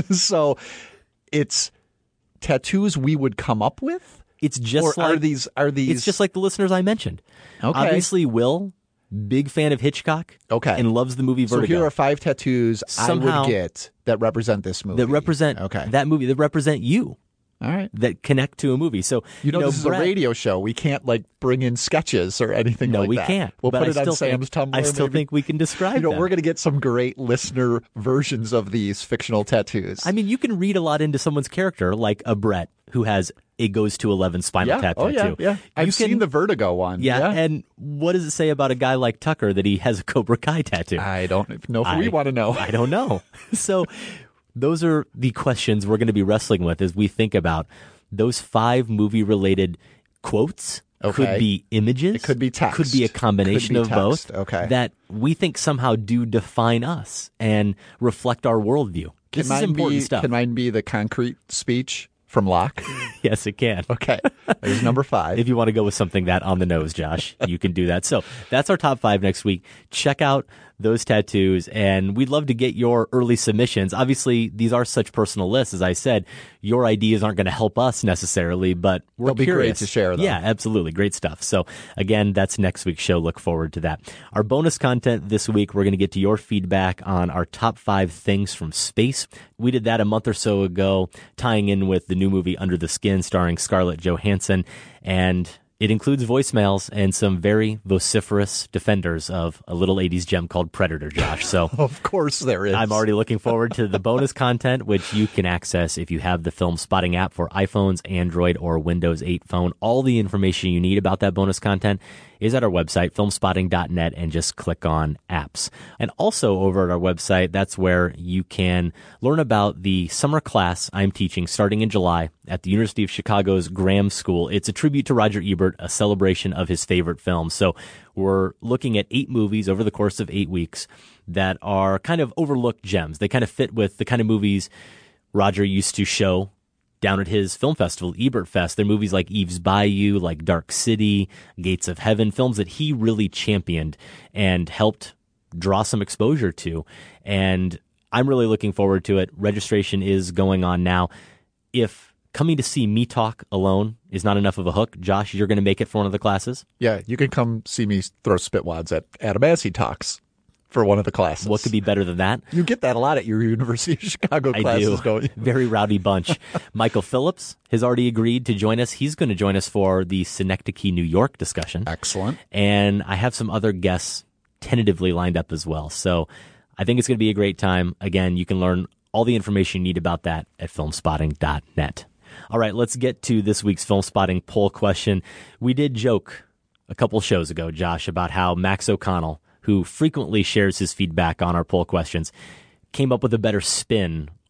So it's tattoos we would come up with? It's just or like are these are these It's just like the listeners I mentioned. Okay. Obviously, Will, big fan of Hitchcock. Okay. And loves the movie So Vertigo. here are five tattoos I Somehow- would get that represent this movie. that represent Okay. that movie, that represent you, All right. that connect to a movie. So You know, this is Brett- a radio show. We can't like bring in sketches or anything No, like we that. can't. We'll but put I it on still Sam's think, Tumblr. I still maybe. think we can describe You know, them. we're going to get some great listener versions of these fictional tattoos. I mean, you can read a lot into someone's character, like a Brett who has a goes to eleven Spinal yeah. Tap oh, tattoo. yeah, yeah. I've You seen can- the Vertigo one. Yeah, and what does it say about a guy like Tucker that he has a Cobra Kai tattoo? I don't know if I- we want to know. I don't know. So those are the questions we're going to be wrestling with as we think about those five movie-related quotes. Okay. Could be images. It could be text. Could be a combination Could be of text. both. Okay. That we think somehow do define us and reflect our worldview. Can This is mine important be, stuff. Can mine be the concrete speech from Locke? Yes, it can. Okay. There's number five. If you want to go with something that on the nose, Josh, you can do that. So that's our top five next week. Check out those tattoos, and we'd love to get your early submissions. Obviously, these are such personal lists. As I said, your ideas aren't going to help us necessarily, but we're They'll be great curious to share them. Yeah, absolutely. Great stuff. So again, that's next week's show. Look forward to that. Our bonus content this week, we're going to get to your feedback on our top five things from space. We did that a month or so ago, tying in with the new movie Under the Skin, starring Scarlett Johansson, and it includes voicemails and some very vociferous defenders of a little eighties gem called Predator, Josh. So Of course there is. I'm already looking forward to the bonus content, which you can access if you have the Film Spotting app for iPhones, Android, or Windows eight phone. All the information you need about that bonus content is at our website, film spotting dot net, and just click on apps. And also over at our website, that's where you can learn about the summer class I'm teaching starting in July at the University of Chicago's Graham School. It's a tribute to Roger Ebert, a celebration of his favorite films. So we're looking at eight movies over the course of eight weeks that are kind of overlooked gems. They kind of fit with the kind of movies Roger used to show down at his film festival, Ebert Fest. They're movies like Eve's Bayou, like Dark City, Gates of Heaven, films that he really championed and helped draw some exposure to. And I'm really looking forward to it. Registration is going on now. If coming to see me talk alone is not enough of a hook, Josh, you're going to make it for one of the classes? Yeah, you can come see me throw spitwads at Adam as he talks for one of the classes. What could be better than that? You get that a lot at your University of Chicago I classes, do. don't you? Very rowdy bunch. Michael Phillips has already agreed to join us. He's going to join us for the Synecdoche, New York discussion. Excellent. And I have some other guests tentatively lined up as well. So I think it's going to be a great time. Again, you can learn all the information you need about that at film spotting dot net. All right, let's get to this week's Film Spotting poll question. We did joke a couple shows ago, Josh, about how Max O'Connell, who frequently shares his feedback on our poll questions, came up with a better spin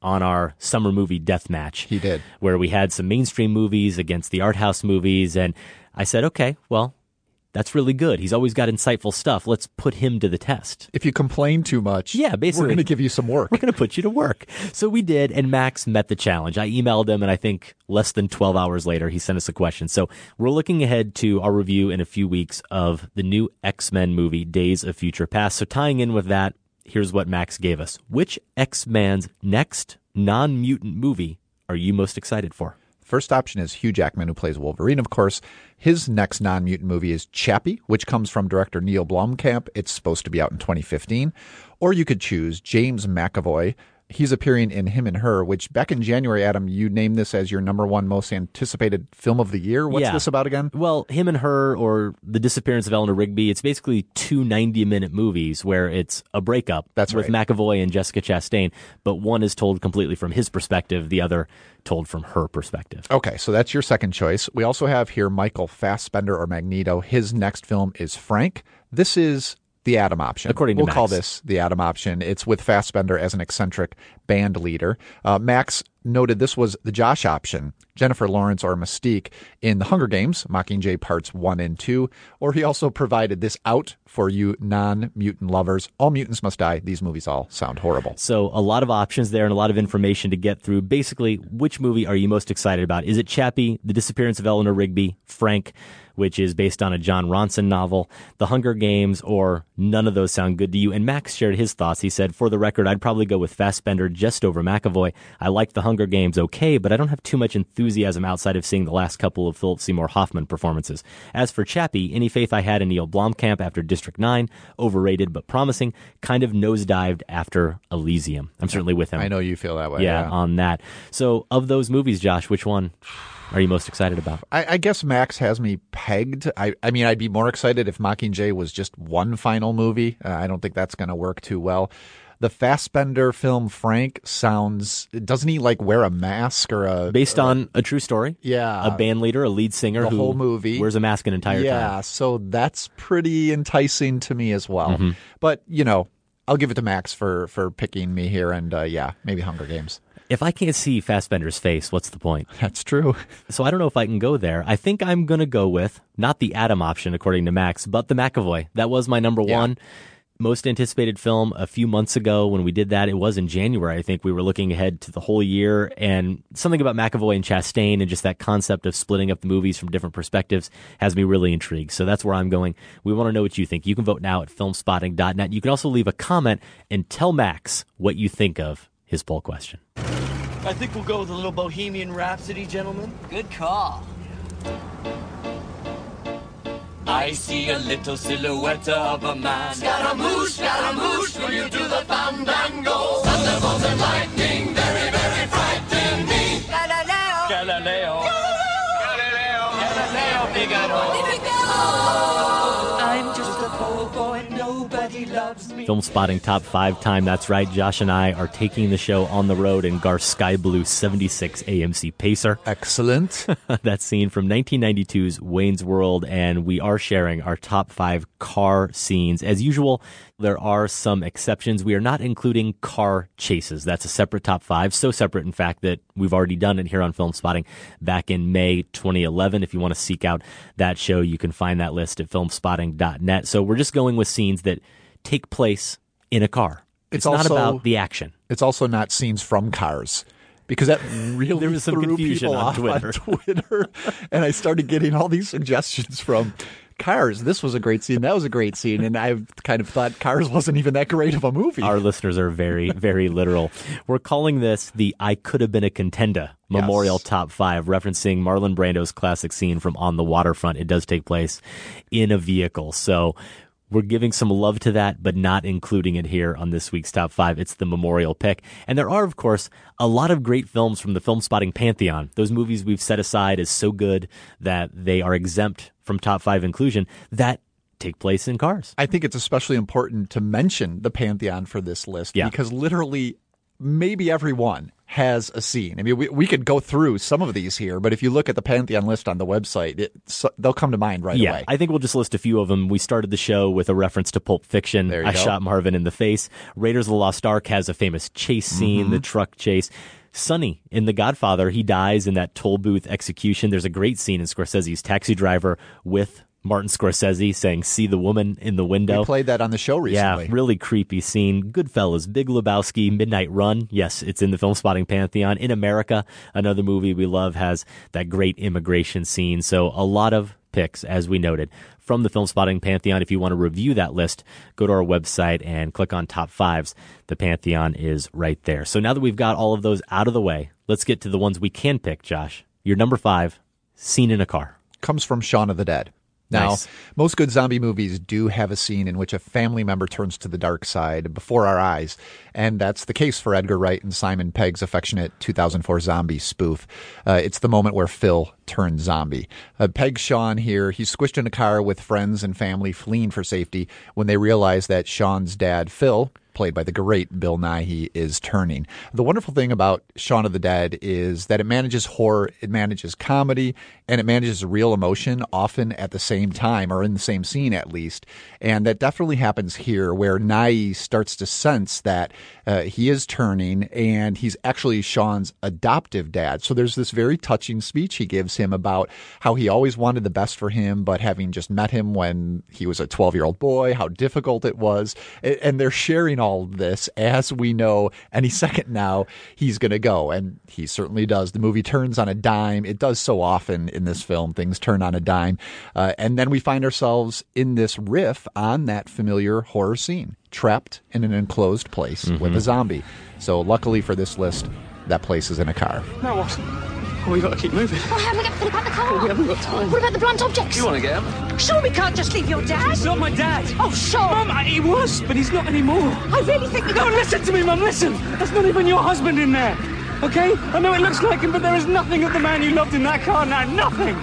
on our summer movie death match. He did. Where we had some mainstream movies against the art house movies. And I said, okay, well, that's really good. He's always got insightful stuff. Let's put him to the test. If you complain too much, yeah, basically, we're going to give you some work. We're going to put you to work. So we did, and Max met the challenge. I emailed him, and I think less than twelve hours later, he sent us a question. So we're looking ahead to our review in a few weeks of the new X-Men movie, Days of Future Past. So tying in with that, here's what Max gave us. Which X-Men's next non-mutant movie are you most excited for? First option is Hugh Jackman, who plays Wolverine, of course. His next non-mutant movie is Chappie, which comes from director Neil Blomkamp. It's supposed to be out in twenty fifteen. Or you could choose James McAvoy. He's appearing in Him and Her, which back in January, Adam, you named this as your number one most anticipated film of the year. What's yeah. this about again? Well, Him and Her, or The Disappearance of Eleanor Rigby, it's basically two ninety-minute movies where it's a breakup That's with right. McAvoy and Jessica Chastain, but one is told completely from his perspective, the other told from her perspective. Okay, so that's your second choice. We also have here Michael Fassbender, or Magneto. His next film is Frank. This is the Adam option. According to we'll Max. call this the Adam option. It's with Fassbender as an eccentric band leader. Uh, Max noted this was the Josh option, Jennifer Lawrence or Mystique in The Hunger Games, Mockingjay Parts one and two. Or he also provided this out for you non-mutant lovers. All mutants must die. These movies all sound horrible. So a lot of options there and a lot of information to get through. Basically, which movie are you most excited about? Is it Chappie, The Disappearance of Eleanor Rigby, Frank, which is based on a John Ronson novel, The Hunger Games, or none of those sound good to you? And Max shared his thoughts. He said, for the record, I'd probably go with Fassbender just over McAvoy. I liked The Hunger Games okay, but I don't have too much enthusiasm outside of seeing the last couple of Philip Seymour Hoffman performances. As for Chappie, any faith I had in Neil Blomkamp after District nine, overrated but promising, kind of nosedived after Elysium. I'm certainly with him. I know you feel that way. Yeah, Yeah. on that. So of those movies, Josh, which one are you most excited about? I, I guess Max has me pegged. I, I mean, I'd be more excited if Mockingjay was just one final movie. Uh, I don't think that's going to work too well. The Fassbender film Frank sounds, doesn't he like wear a mask or a... Based on a true story. Yeah. A band leader, a lead singer The who whole movie. wears a mask an entire yeah, time. Yeah, so that's pretty enticing to me as well. Mm-hmm. But, you know, I'll give it to Max for, for picking me here. And, uh, yeah, maybe Hunger Games. If I can't see Fassbender's face, what's the point? That's true. So I don't know if I can go there. I think I'm going to go with, not the Adam option, according to Max, but the McAvoy. That was my number Yeah. one. Most anticipated film a few months ago when we did that. It was in January. I think we were looking ahead to the whole year, and something about McAvoy and Chastain and just that concept of splitting up the movies from different perspectives has me really intrigued. So that's where I'm going. We want to know what you think. You can vote now at filmspotting dot net. You can also leave a comment and tell Max what you think of his poll question. I think we'll go with a little Bohemian Rhapsody, gentlemen. Good call. I see a little silhouette of a man. Scaramouche, Scaramouche, will you do the fandango? Thunderbolts and lightning, very, very frightening me. Galileo, Galileo. Galileo, Galileo Figaro. I'm just a poor boy, nobody loves me. Film Spotting Top five time. That's right. Josh and I are taking the show on the road in Garth's Sky Blue seventy-six A M C Pacer. Excellent. That scene from nineteen ninety-two's Wayne's World, and we are sharing our top five car scenes. As usual, there are some exceptions. We are not including car chases. That's a separate top five. So separate, in fact, that we've already done it here on Film Spotting back in May twenty eleven. If you want to seek out that show, you can find that list at filmspotting dot net. So we're just going with scenes that take place in a car. It's, It's not also- about the action. It's also not scenes from Cars. Because that really There was some threw confusion people on off Twitter. on Twitter. And I started getting all these suggestions from Cars. This was a great scene. That was a great scene. And I kind of thought Cars wasn't even that great of a movie. Our listeners are very, very literal. We're calling this the I Could Have Been a Contender Memorial Yes. Top five, referencing Marlon Brando's classic scene from On the Waterfront. It does take place in a vehicle. So we're giving some love to that, but not including it here on this week's Top five. It's the memorial pick. And there are, of course, a lot of great films from the Film Spotting Pantheon. Those movies we've set aside as so good that they are exempt from Top five inclusion that take place in cars. I think it's especially important to mention the Pantheon for this list Yeah. because literally maybe everyone has a scene. I mean, we, we could go through some of these here, but if you look at the Pantheon list on the website, it, so, they'll come to mind right yeah, away. I think we'll just list a few of them. We started the show with a reference to Pulp Fiction. There you I go. shot Marvin in the face. Raiders of the Lost Ark has a famous chase scene, Mm-hmm. the truck chase. Sonny in The Godfather, he dies in that toll booth execution. There's a great scene in Scorsese's Taxi Driver with Martin Scorsese saying, "See the woman in the window." We played that on the show recently. Yeah, really creepy scene. Goodfellas, Big Lebowski, Midnight Run. Yes, it's in the Film Spotting Pantheon. In America, another movie we love, has that great immigration scene. So a lot of picks, as we noted, from the Film Spotting Pantheon. If you want to review that list, go to our website and click on Top Fives. The Pantheon is right there. So now that we've got all of those out of the way, let's get to the ones we can pick, Josh. Your number five, Scene in a Car. Comes from Shaun of the Dead. Now, Nice. most good zombie movies do have a scene in which a family member turns to the dark side before our eyes, and that's the case for Edgar Wright and Simon Pegg's affectionate two thousand four zombie spoof. Uh, it's the moment where Phil turns zombie. Uh, Peg Sean here, he's squished in a car with friends and family fleeing for safety when they realize that Sean's dad, Phil, played by the great Bill Nighy, is turning. The wonderful thing about Shaun of the Dead is that it manages horror, it manages comedy, and it manages real emotion, often at the same time, or in the same scene at least. And that definitely happens here, where Nighy starts to sense that uh, he is turning, and he's actually Sean's adoptive dad. So there's this very touching speech he gives him about how he always wanted the best for him, but having just met him when he was a twelve-year-old boy, how difficult it was. And they're sharing all of this as we know any second now he's going to go. And he certainly does. The movie turns on a dime. It does so often in this film. Things turn on a dime. Uh, and then we find ourselves in this riff on that familiar horror scene, trapped in an enclosed place Mm-hmm. with a zombie. So luckily for this list, that place is in a car. Now what? Oh, we got to keep moving. Oh, haven't we got to think about the car? Oh, we haven't got time. What about the blunt objects? You want to get him? Sure, we can't just leave your dad. He's not my dad. Oh, sure. Mum, I- he was, but he's not anymore. I really think we No, got... listen to me, Mum, listen. That's not even your husband in there. Okay? I know it looks like him, but there is nothing of the man you loved in that car now. Nothing.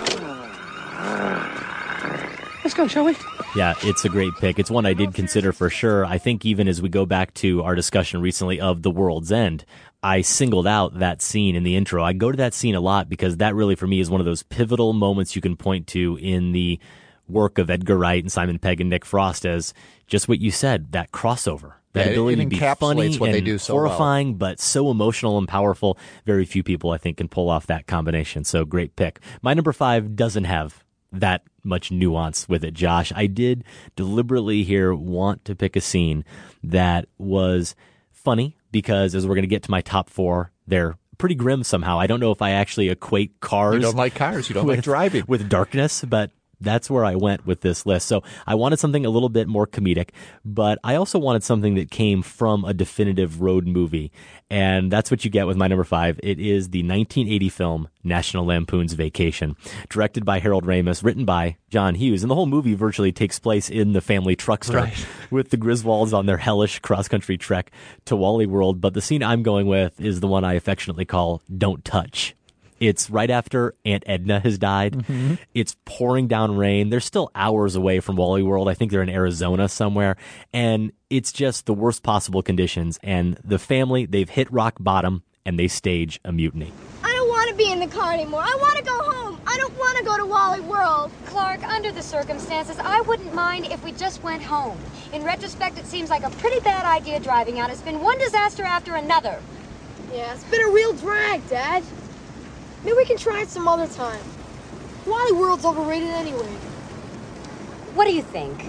Let's go, shall we? Yeah, it's a great pick. It's one I did consider for sure. I think even as we go back to our discussion recently of The World's End, I singled out that scene in the intro. I go to that scene a lot because that really, for me, is one of those pivotal moments you can point to in the work of Edgar Wright and Simon Pegg and Nick Frost as just what you said, that crossover. That Yeah, it- ability it to be encapsulates funny what and they do so well. horrifying, but so emotional and powerful. Very few people, I think, can pull off that combination. So great pick. My number five doesn't have that much nuance with it, Josh. I did deliberately here want to pick a scene that was funny because as we're going to get to my top four, they're pretty grim somehow. I don't know if I actually equate cars. You don't like cars. You don't with, like driving. with darkness, but that's where I went with this list. So I wanted something a little bit more comedic, but I also wanted something that came from a definitive road movie. And that's what you get with my number five. It is the nineteen eighty film National Lampoon's Vacation, directed by Harold Ramis, written by John Hughes. And the whole movie virtually takes place in the family truckster Right. with the Griswolds on their hellish cross-country trek to Wally World. But the scene I'm going with is the one I affectionately call Don't Touch. It's right after Aunt Edna has died. Mm-hmm. It's pouring down rain. They're still hours away from Wally World. I think they're in Arizona somewhere. And it's just the worst possible conditions. And the family, they've hit rock bottom and they stage a mutiny. I don't want to be in the car anymore. I want to go home. I don't want to go to Wally World. Clark, under the circumstances, I wouldn't mind if we just went home. In retrospect, it seems like a pretty bad idea driving out. It's been one disaster after another. Yeah, it's been a real drag, Dad. Maybe we can try it some other time. Wally World's overrated anyway. What do you think?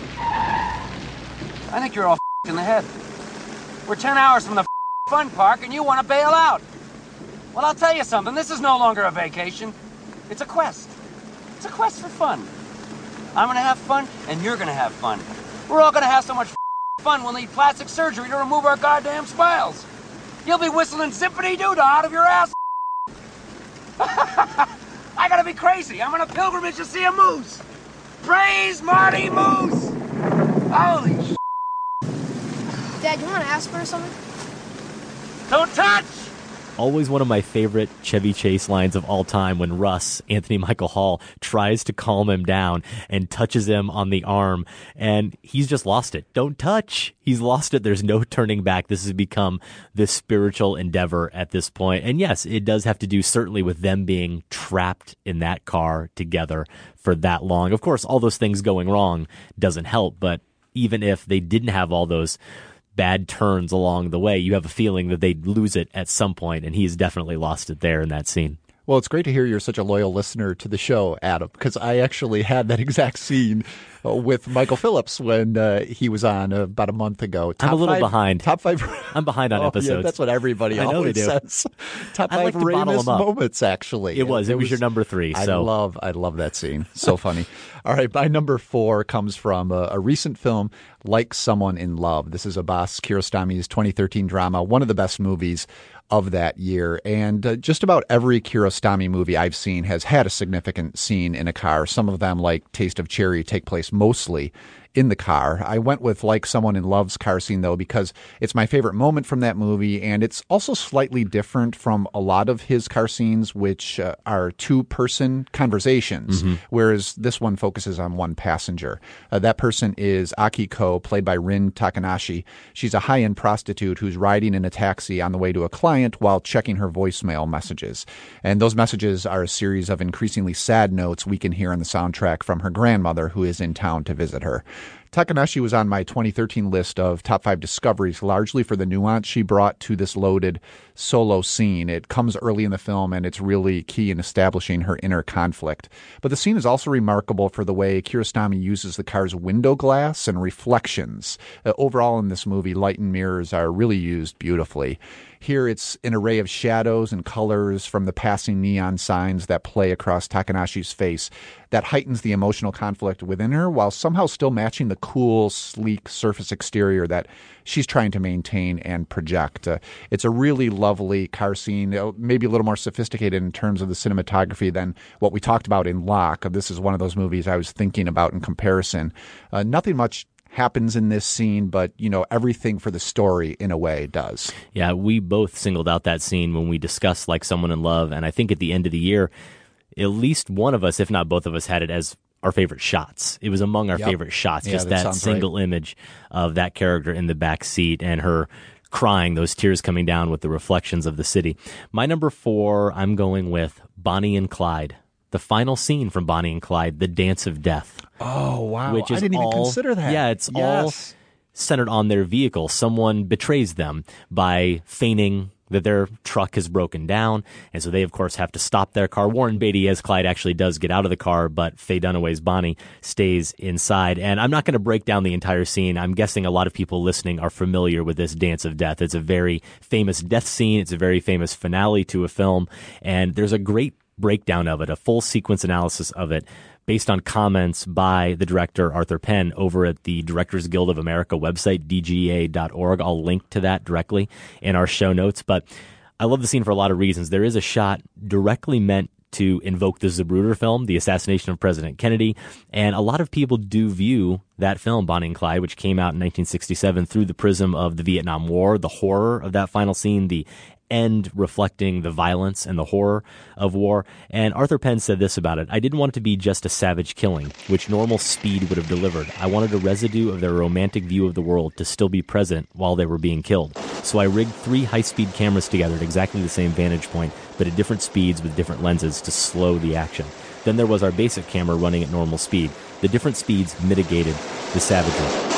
I think you're all in the head. We're ten hours from the fun park and you want to bail out. Well, I'll tell you something. This is no longer a vacation. It's a quest. It's a quest for fun. I'm going to have fun and you're going to have fun. We're all going to have so much fun we'll need plastic surgery to remove our goddamn smiles. You'll be whistling Symphony Doodah out of your ass. I gotta be crazy. I'm on a pilgrimage to see a moose. Praise Marty Moose. Holy sh**. Dad, you want to ask her something? Don't touch. always one of my favorite Chevy Chase lines of all time when Russ, Anthony Michael Hall, tries to calm him down and touches him on the arm, and he's just lost it. Don't touch. He's lost it. There's no turning back. This has become this spiritual endeavor at this point. And yes, it does have to do certainly with them being trapped in that car together for that long. Of course, all those things going wrong doesn't help, but even if they didn't have all those bad turns along the way, you have a feeling that they'd lose it at some point, and he's definitely lost it there in that scene. Well, it's great to hear you're such a loyal listener to the show, Adam, because I actually had that exact scene uh, with Michael Phillips when uh, he was on uh, about a month ago. Top I'm a little five, behind. Top five. I'm behind on oh, episodes. Yeah, that's what everybody I know always they do. says. Top five like to bottle Ramis them up. moments, actually. It was. It, it was, was your number three. I so. love, I love that scene. So funny. All right, my number four comes from a, a recent film, Like Someone in Love. This is Abbas Kiarostami's twenty thirteen drama, one of the best movies of that year. And uh, just about every Kiarostami movie I've seen has had a significant scene in a car. Some of them, like Taste of Cherry, take place mostly in the car. I went with Like Someone in Love's car scene, though, because it's my favorite moment from that movie, and it's also slightly different from a lot of his car scenes, which uh, are two-person conversations, mm-hmm. whereas this one focuses on one passenger. Uh, that person is Akiko, played by Rin Takanashi. She's a high-end prostitute who's riding in a taxi on the way to a client while checking her voicemail messages. And those messages are a series of increasingly sad notes we can hear on the soundtrack from her grandmother, who is in town to visit her. Takanashi was on my twenty thirteen list of top five discoveries, largely for the nuance she brought to this loaded solo scene. It comes early in the film, and it's really key in establishing her inner conflict. But the scene is also remarkable for the way Kiarostami uses the car's window glass and reflections. Uh, overall in this movie, light and mirrors are really used beautifully. Here it's an array of shadows and colors from the passing neon signs that play across Takanashi's face that heightens the emotional conflict within her while somehow still matching the cool, sleek surface exterior that she's trying to maintain and project. Uh, it's a really lovely car scene, uh, maybe a little more sophisticated in terms of the cinematography than what we talked about in Locke. This is one of those movies I was thinking about in comparison. Uh, nothing much happens in this scene, but, you know, everything for the story in a way does. Yeah, we both singled out that scene when we discussed Like Someone in Love, and I think at the end of the year, at least one of us, if not both of us, had it as our favorite shots. It was among our yep. favorite shots, yeah, just that, that single right. image of that character in the back seat and her crying, those tears coming down with the reflections of the city. My number four, I'm going with Bonnie and Clyde. The final scene from Bonnie and Clyde, The Dance of Death. Oh, wow. Which is I didn't all, even consider that. Yeah, it's yes. all centered on their vehicle. Someone betrays them by feigning that their truck has broken down, and so they, of course, have to stop their car. Warren Beatty, as Clyde, actually does get out of the car, but Faye Dunaway's Bonnie stays inside. And I'm not going to break down the entire scene. I'm guessing a lot of people listening are familiar with this Dance of Death. It's a very famous death scene. It's a very famous finale to a film, and there's a great breakdown of it, a full sequence analysis of it, based on comments by the director, Arthur Penn, over at the Directors Guild of America website, D G A dot org. I'll link to that directly in our show notes. But I love the scene for a lot of reasons. There is a shot directly meant to invoke the Zapruder film, The Assassination of President Kennedy. And a lot of people do view that film, Bonnie and Clyde, which came out in nineteen sixty-seven, through the prism of the Vietnam War, the horror of that final scene, the end reflecting the violence and the horror of war. And Arthur Penn said this about it: I didn't want it to be just a savage killing, which normal speed would have delivered. I wanted a residue of their romantic view of the world to still be present while they were being killed. So I rigged three high-speed cameras together at exactly the same vantage point, but at different speeds with different lenses to slow the action. Then there was our basic camera running at normal speed. The different speeds mitigated the savagery.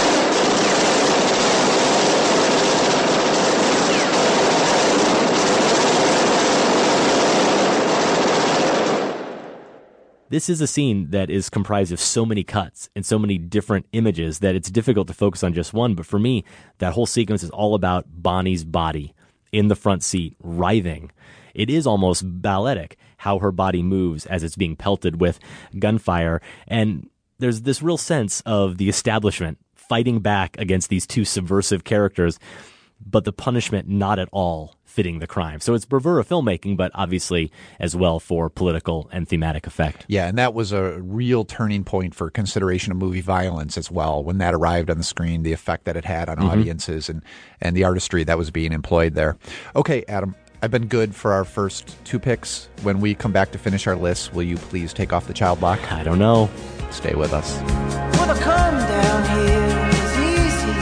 This is a scene that is comprised of so many cuts and so many different images that it's difficult to focus on just one. But for me, that whole sequence is all about Bonnie's body in the front seat, writhing. It is almost balletic how her body moves as it's being pelted with gunfire. And there's this real sense of the establishment fighting back against these two subversive characters, but the punishment not at all fitting the crime. So it's bravura filmmaking, but obviously as well for political and thematic effect. Yeah, and that was a real turning point for consideration of movie violence as well. When that arrived on the screen, the effect that it had on mm-hmm. audiences and, and the artistry that was being employed there. Okay, Adam, I've been good for our first two picks. When we come back to finish our list, will you please take off the child lock? I don't know. Stay with us. Well, the come down here is easy,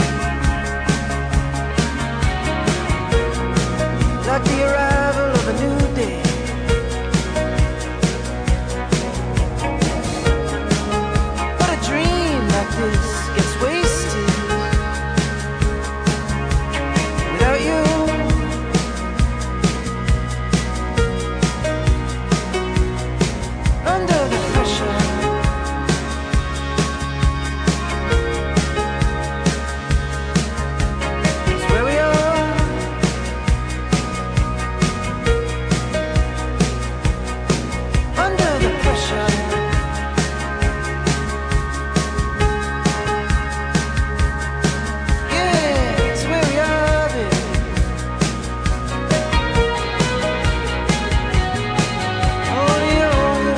like the arrival of a new day. But a dream like this gets wasted without you. Under the pressure, it's where we are. Under the pressure, yeah, it's where we are, baby. Oh,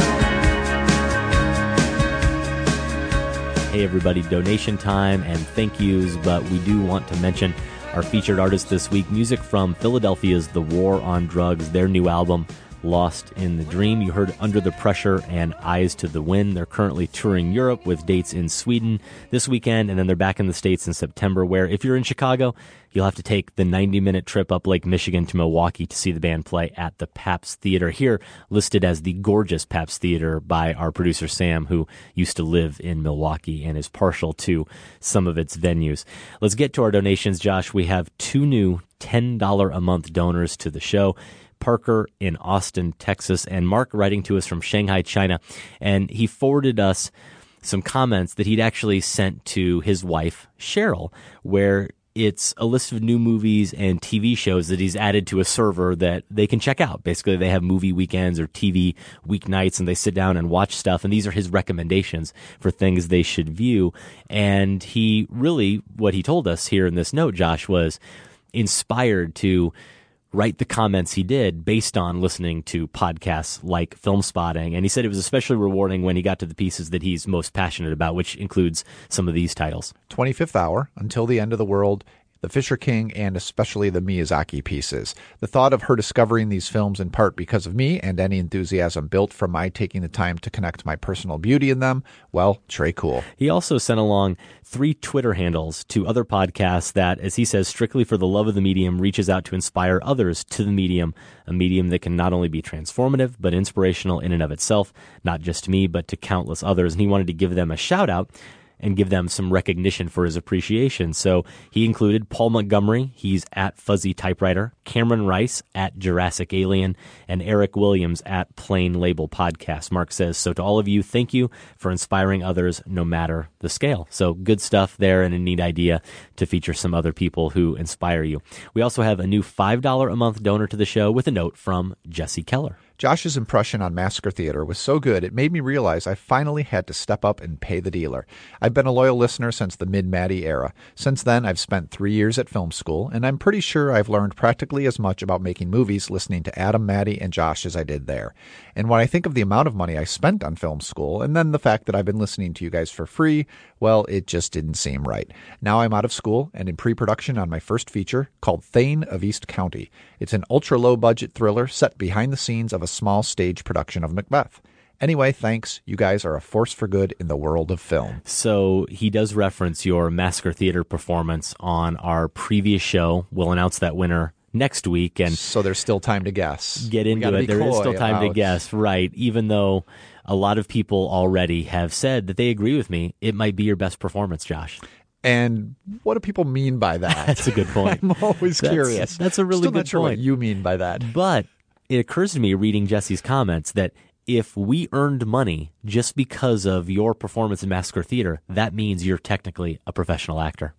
yeah. Hey everybody, donation time and thank yous, but we do want to mention our featured artist this week, music from Philadelphia's The War on Drugs, their new album, Lost in the Dream. You heard Under the Pressure and Eyes to the Wind. They're currently touring Europe with dates in Sweden this weekend, and then they're back in the States in September, where if you're in Chicago, you'll have to take the ninety-minute trip up Lake Michigan to Milwaukee to see the band play at the Pabst Theater, here listed as the gorgeous Pabst Theater by our producer Sam, who used to live in Milwaukee and is partial to some of its venues. Let's get to our donations, Josh. We have two new ten dollars a month donors to the show. Parker in Austin, Texas, and Mark writing to us from Shanghai, China. And he forwarded us some comments that he'd actually sent to his wife, Cheryl, where it's a list of new movies and T V shows that he's added to a server that they can check out. Basically, they have movie weekends or T V weeknights, and they sit down and watch stuff. And these are his recommendations for things they should view. And he really, what he told us here in this note, Josh, was inspired to write the comments he did based on listening to podcasts like Film Spotting. And he said it was especially rewarding when he got to the pieces that he's most passionate about, which includes some of these titles. twenty-fifth Hour, Until the End of the World, The Fisher King, and especially the Miyazaki pieces. The thought of her discovering these films in part because of me and any enthusiasm built from my taking the time to connect my personal beauty in them, well, très cool. He also sent along three Twitter handles to other podcasts that, as he says, strictly for the love of the medium, reaches out to inspire others to the medium, a medium that can not only be transformative, but inspirational in and of itself, not just to me, but to countless others. And he wanted to give them a shout out and give them some recognition for his appreciation. So he included Paul Montgomery, he's at Fuzzy Typewriter, Cameron Rice at Jurassic Alien, and Eric Williams at Plain Label Podcast. Mark says, so to all of you, thank you for inspiring others no matter the scale. So good stuff there, and a neat idea to feature some other people who inspire you. We also have a new five dollars a month donor to the show with a note from Jesse Keller. Josh's impression on Massacre Theater was so good it made me realize I finally had to step up and pay the dealer. I've been a loyal listener since the mid-Maddie era. Since then, I've spent three years at film school, and I'm pretty sure I've learned practically as much about making movies listening to Adam, Maddie, and Josh as I did there. And when I think of the amount of money I spent on film school, and then the fact that I've been listening to you guys for free, well, it just didn't seem right. Now I'm out of school and in pre-production on my first feature called Thane of East County. It's an ultra-low-budget thriller set behind the scenes of a small stage production of Macbeth. Anyway, thanks. You guys are a force for good in the world of film. So he does reference your Massacre Theater performance on our previous show. We'll announce that winner next week. And so there's still time to guess. Get into it. There is still time about... to guess, right? Even though a lot of people already have said that they agree with me, it might be your best performance, Josh. And what do people mean by that? That's a good point. I'm always that's, curious. That's a really Still good not sure point. What you mean by that. But it occurs to me reading Jesse's comments that if we earned money just because of your performance in Massacre Theater, that means you're technically a professional actor.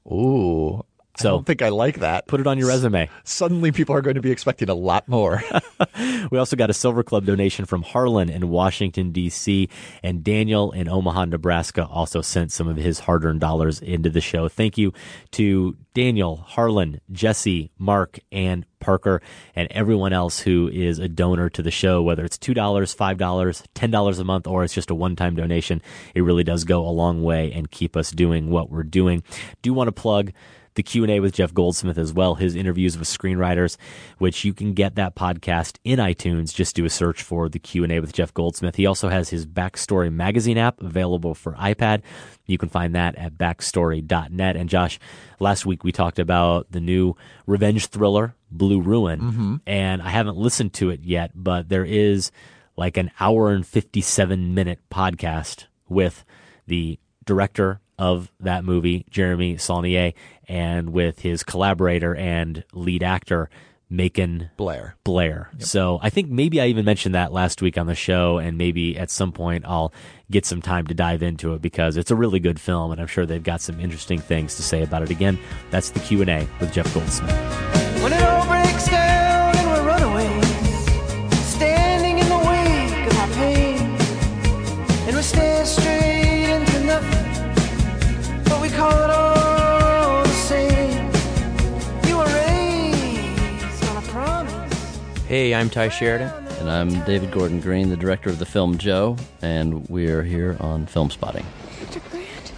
Ooh. So I don't think I like that. Put it on your resume. S- suddenly people are going to be expecting a lot more. We also got a Silver Club donation from Harlan in Washington, D C, and Daniel in Omaha, Nebraska also sent some of his hard-earned dollars into the show. Thank you to Daniel, Harlan, Jesse, Mark, and Parker, and everyone else who is a donor to the show, whether it's two dollars, five dollars, ten dollars a month, or it's just a one-time donation. It really does go a long way and keep us doing what we're doing. Do want to plug the Q and A with Jeff Goldsmith as well, his interviews with screenwriters, which you can get that podcast in iTunes. Just do a search for the Q and A with Jeff Goldsmith. He also has his Backstory magazine app available for iPad. You can find that at backstory dot net. And Josh, last week we talked about the new revenge thriller, Blue Ruin, Mm-hmm. and I haven't listened to it yet, but there is like an hour and fifty-seven minute podcast with the director of that movie, Jeremy Saulnier, and with his collaborator and lead actor, Macon Blair. Blair. Yep. So I think maybe I even mentioned that last week on the show, and maybe at some point I'll get some time to dive into it because it's a really good film, and I'm sure they've got some interesting things to say about it. Again, that's the Q and A with Jeff Goldsmith. When it all breaks down and we're runaways, standing in the wake of our pain, and we stare straight into nothing, but we call it all the same. You were raised on a promise. Hey, I'm Ty Sheridan. And I'm David Gordon Green, the director of the film Joe, and we're here on Film Spotting. Doctor Grant?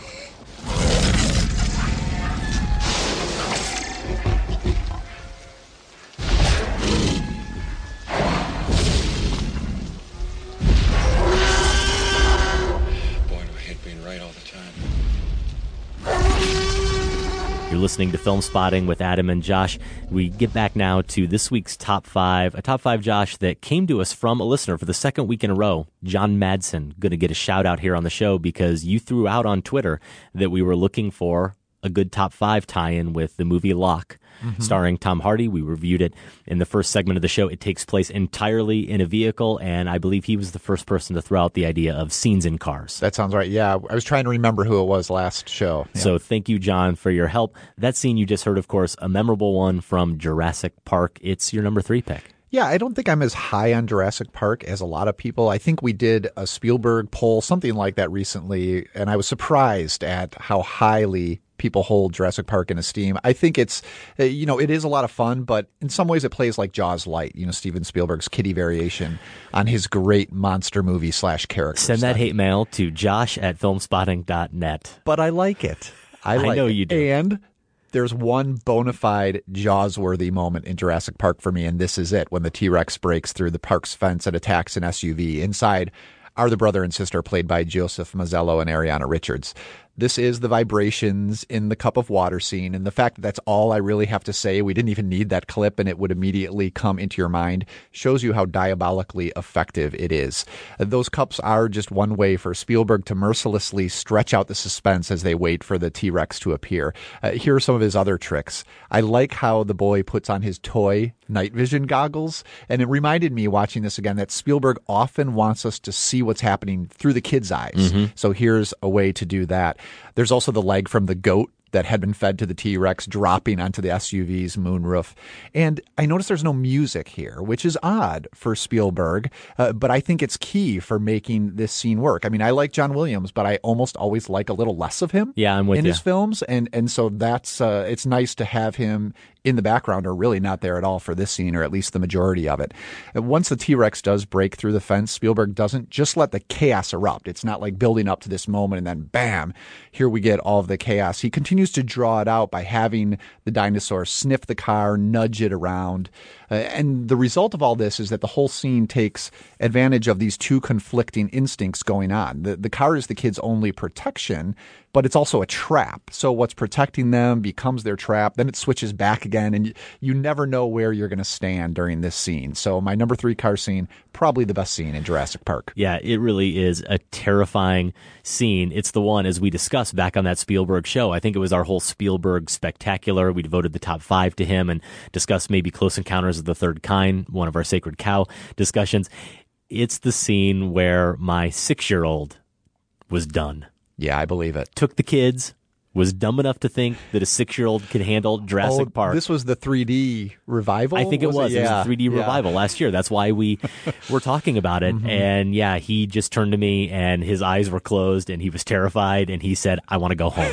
Boy, do I hate being right all the time. You're listening to Film Spotting with Adam and Josh. We get back now to this week's top five, a top five, Josh, that came to us from a listener for the second week in a row. John Madsen, going to get a shout out here on the show because you threw out on Twitter that we were looking for a good top five tie-in with the movie Locke, mm-hmm. starring Tom Hardy. We reviewed it in the first segment of the show. It takes place entirely in a vehicle, and I believe he was the first person to throw out the idea of scenes in cars. That sounds right. Yeah, I was trying to remember who it was last show. Yeah. So thank you, John, for your help. That scene you just heard, of course, a memorable one from Jurassic Park. It's your number three pick. Yeah, I don't think I'm as high on Jurassic Park as a lot of people. I think we did a Spielberg poll, something like that recently, and I was surprised at how highly people hold Jurassic Park in esteem. I think it's, you know, it is a lot of fun, but in some ways it plays like Jaws Light, you know, Steven Spielberg's kiddie variation on his great monster movie slash character. Send that hate mail to josh at filmspotting dot net. But I like it. I, like I know it. you do. And there's one bona fide Jaws-worthy moment in Jurassic Park for me, and this is it, when the T-Rex breaks through the park's fence and attacks an S U V. Inside are the brother and sister played by Joseph Mazzello and Ariana Richards. This is the vibrations in the cup of water scene, and the fact that that's all I really have to say, we didn't even need that clip and it would immediately come into your mind, shows you how diabolically effective it is. Those cups are just one way for Spielberg to mercilessly stretch out the suspense as they wait for the T-Rex to appear. Uh, here are some of his other tricks. I like how the boy puts on his toy night vision goggles, and it reminded me watching this again that Spielberg often wants us to see what's happening through the kid's eyes. Mm-hmm. So here's a way to do that. There's also the leg from the goat that had been fed to the T-Rex dropping onto the S U V's moonroof. And I noticed there's no music here, which is odd for Spielberg, uh, but I think it's key for making this scene work. I mean, I like John Williams, but I almost always like a little less of him yeah, I'm with in you. his films. And, and so that's uh, it's nice to have him in the background, or really not there at all for this scene, or at least the majority of it. And once the T-Rex does break through the fence, Spielberg doesn't just let the chaos erupt. It's not like building up to this moment and then bam, here we get all of the chaos. He continues to draw it out by having the dinosaur sniff the car, nudge it around. Uh, and the result of all this is that the whole scene takes advantage of these two conflicting instincts going on. The, the car is the kid's only protection, but it's also a trap. So what's protecting them becomes their trap. Then it switches back again, and you, you never know where you're going to stand during this scene. So my number three car scene, probably the best scene in Jurassic Park. Yeah, it really is a terrifying scene. It's the one, as we discussed back on that Spielberg show, I think it was our whole Spielberg spectacular. We devoted the top five to him and discussed maybe Close Encounters of the Third Kind, one of our Sacred Cow discussions. It's the scene where my six-year-old was done. Yeah, I believe it. Took the kids, was dumb enough to think that a six-year-old could handle Jurassic oh, Park. This was the three D revival? I think it was. was. It, it? was yeah. a three D yeah. revival last year. That's why we were talking about it. Mm-hmm. And yeah, he just turned to me and his eyes were closed and he was terrified and he said, I want to go home.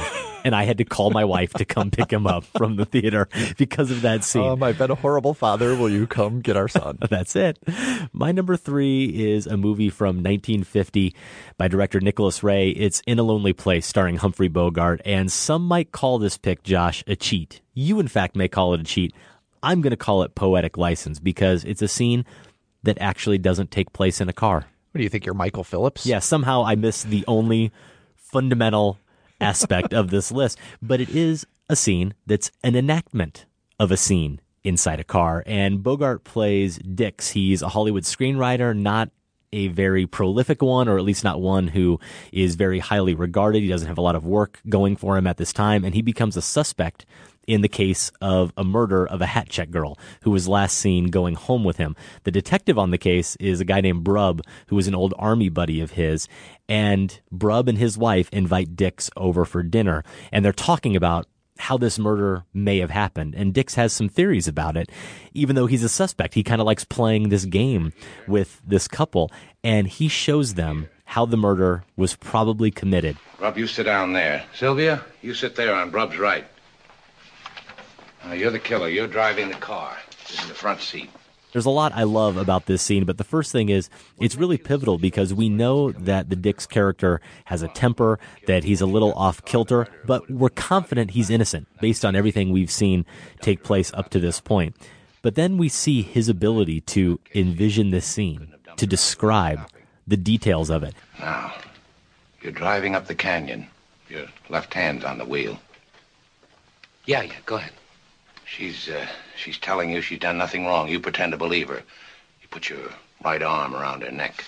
and I had to call my wife to come pick him up from the theater because of that scene. Um, I've been a horrible father. Will you come get our son? That's it. My number three is a movie from nineteen fifty by director Nicholas Ray. It's In a Lonely Place, starring Humphrey Bogart, and some might call this pick, Josh, a cheat. You, in fact, may call it a cheat. I'm going to call it poetic license because it's a scene that actually doesn't take place in a car. What do you think, you're Michael Phillips? Yeah, somehow I missed the only fundamental aspect of this list. But it is a scene that's an enactment of a scene inside a car. And Bogart plays Dix. He's a Hollywood screenwriter, not a very prolific one, or at least not one who is very highly regarded. He doesn't have a lot of work going for him at this time. And he becomes a suspect in the case of a murder of a hat check girl who was last seen going home with him. The detective on the case is a guy named Brub, who is an old army buddy of his. And Brub and his wife invite Dix over for dinner. And they're talking about how this murder may have happened. And Dix has some theories about it. Even though he's a suspect, he kind of likes playing this game with this couple. And he shows them how the murder was probably committed. Brub, you sit down there. Sylvia, you sit there on Brub's right. Uh, you're the killer. You're driving the car. This is the front seat. There's a lot I love about this scene, but the first thing is it's really pivotal because we know that the Dix character has a temper, that he's a little off kilter, but we're confident he's innocent based on everything we've seen take place up to this point. But then we see his ability to envision this scene, to describe the details of it. Now, you're driving up the canyon. Your left hand's on the wheel. Yeah, yeah, go ahead. She's, uh, she's telling you she's done nothing wrong. You pretend to believe her. You put your right arm around her neck.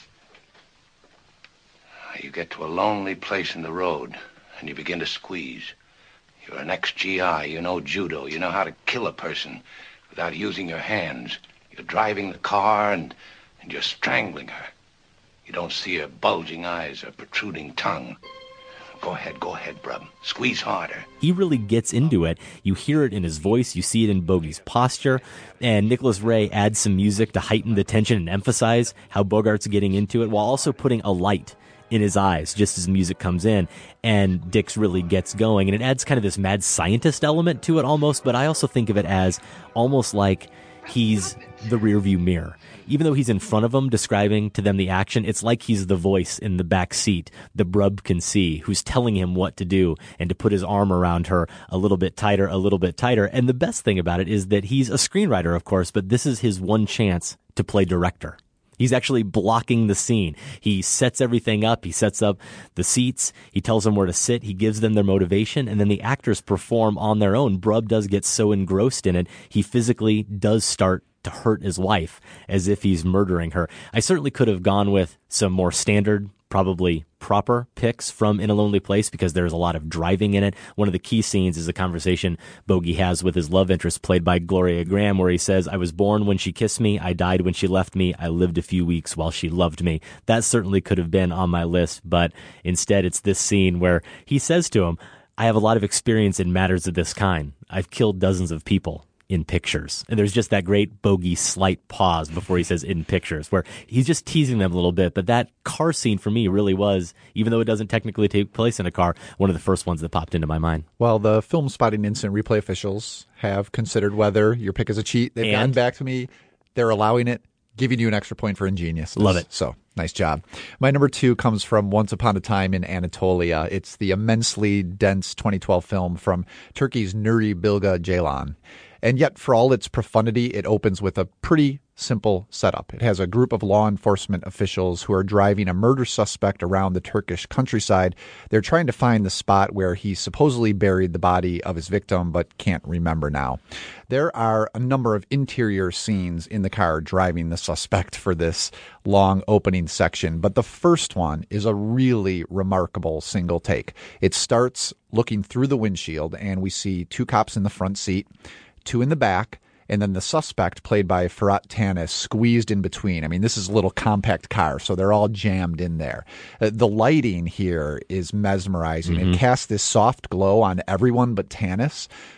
You get to a lonely place in the road, and you begin to squeeze. You're an ex-G I. You know judo. You know how to kill a person without using your hands. You're driving the car, and, and you're strangling her. You don't see her bulging eyes or protruding tongue. Go ahead, go ahead, Brub. Squeeze harder. He really gets into it. You hear it in his voice. You see it in Bogey's posture. And Nicholas Ray adds some music to heighten the tension and emphasize how Bogart's getting into it while also putting a light in his eyes just as music comes in. And Dix really gets going. And it adds kind of this mad scientist element to it almost. But I also think of it as almost like he's the rearview mirror. Even though he's in front of them describing to them the action, it's like he's the voice in the back seat the Brub can see, who's telling him what to do and to put his arm around her a little bit tighter, a little bit tighter. And the best thing about it is that he's a screenwriter, of course, but this is his one chance to play director. He's actually blocking the scene. He sets everything up. He sets up the seats. He tells them where to sit. He gives them their motivation. And then the actors perform on their own. Brub does get so engrossed in it, he physically does start to hurt his wife as if he's murdering her. I certainly could have gone with some more standard, probably proper picks from In a Lonely Place because there's a lot of driving in it. One of the key scenes is a conversation Bogey has with his love interest played by Gloria Graham where he says, I was born when she kissed me. I died when she left me. I lived a few weeks while she loved me. That certainly could have been on my list, but instead it's this scene where he says to him, I have a lot of experience in matters of this kind. I've killed dozens of people in pictures. And there's just that great Bogey slight pause before he says in pictures, where he's just teasing them a little bit. But that car scene for me really was, even though it doesn't technically take place in a car, one of the first ones that popped into my mind. Well, the Film Spotting Instant replay officials have considered whether your pick is a cheat. They've and? gotten back to me. They're allowing it, giving you an extra point for ingenious. Love it. So nice job. My number two comes from Once Upon a Time in Anatolia. It's the immensely dense twenty twelve film from Turkey's Nuri Bilge Ceylan. And yet, for all its profundity, it opens with a pretty simple setup. It has a group of law enforcement officials who are driving a murder suspect around the Turkish countryside. They're trying to find the spot where he supposedly buried the body of his victim, but can't remember now. There are a number of interior scenes in the car driving the suspect for this long opening section, but the first one is a really remarkable single take. It starts looking through the windshield, and we see two cops in the front seat, two in the back, and then the suspect, played by Ferhat Tanis, squeezed in between. I mean, this is a little compact car, so they're all jammed in there. Uh, the lighting here is mesmerizing. Mm-hmm. It casts this soft glow on everyone but Tanis,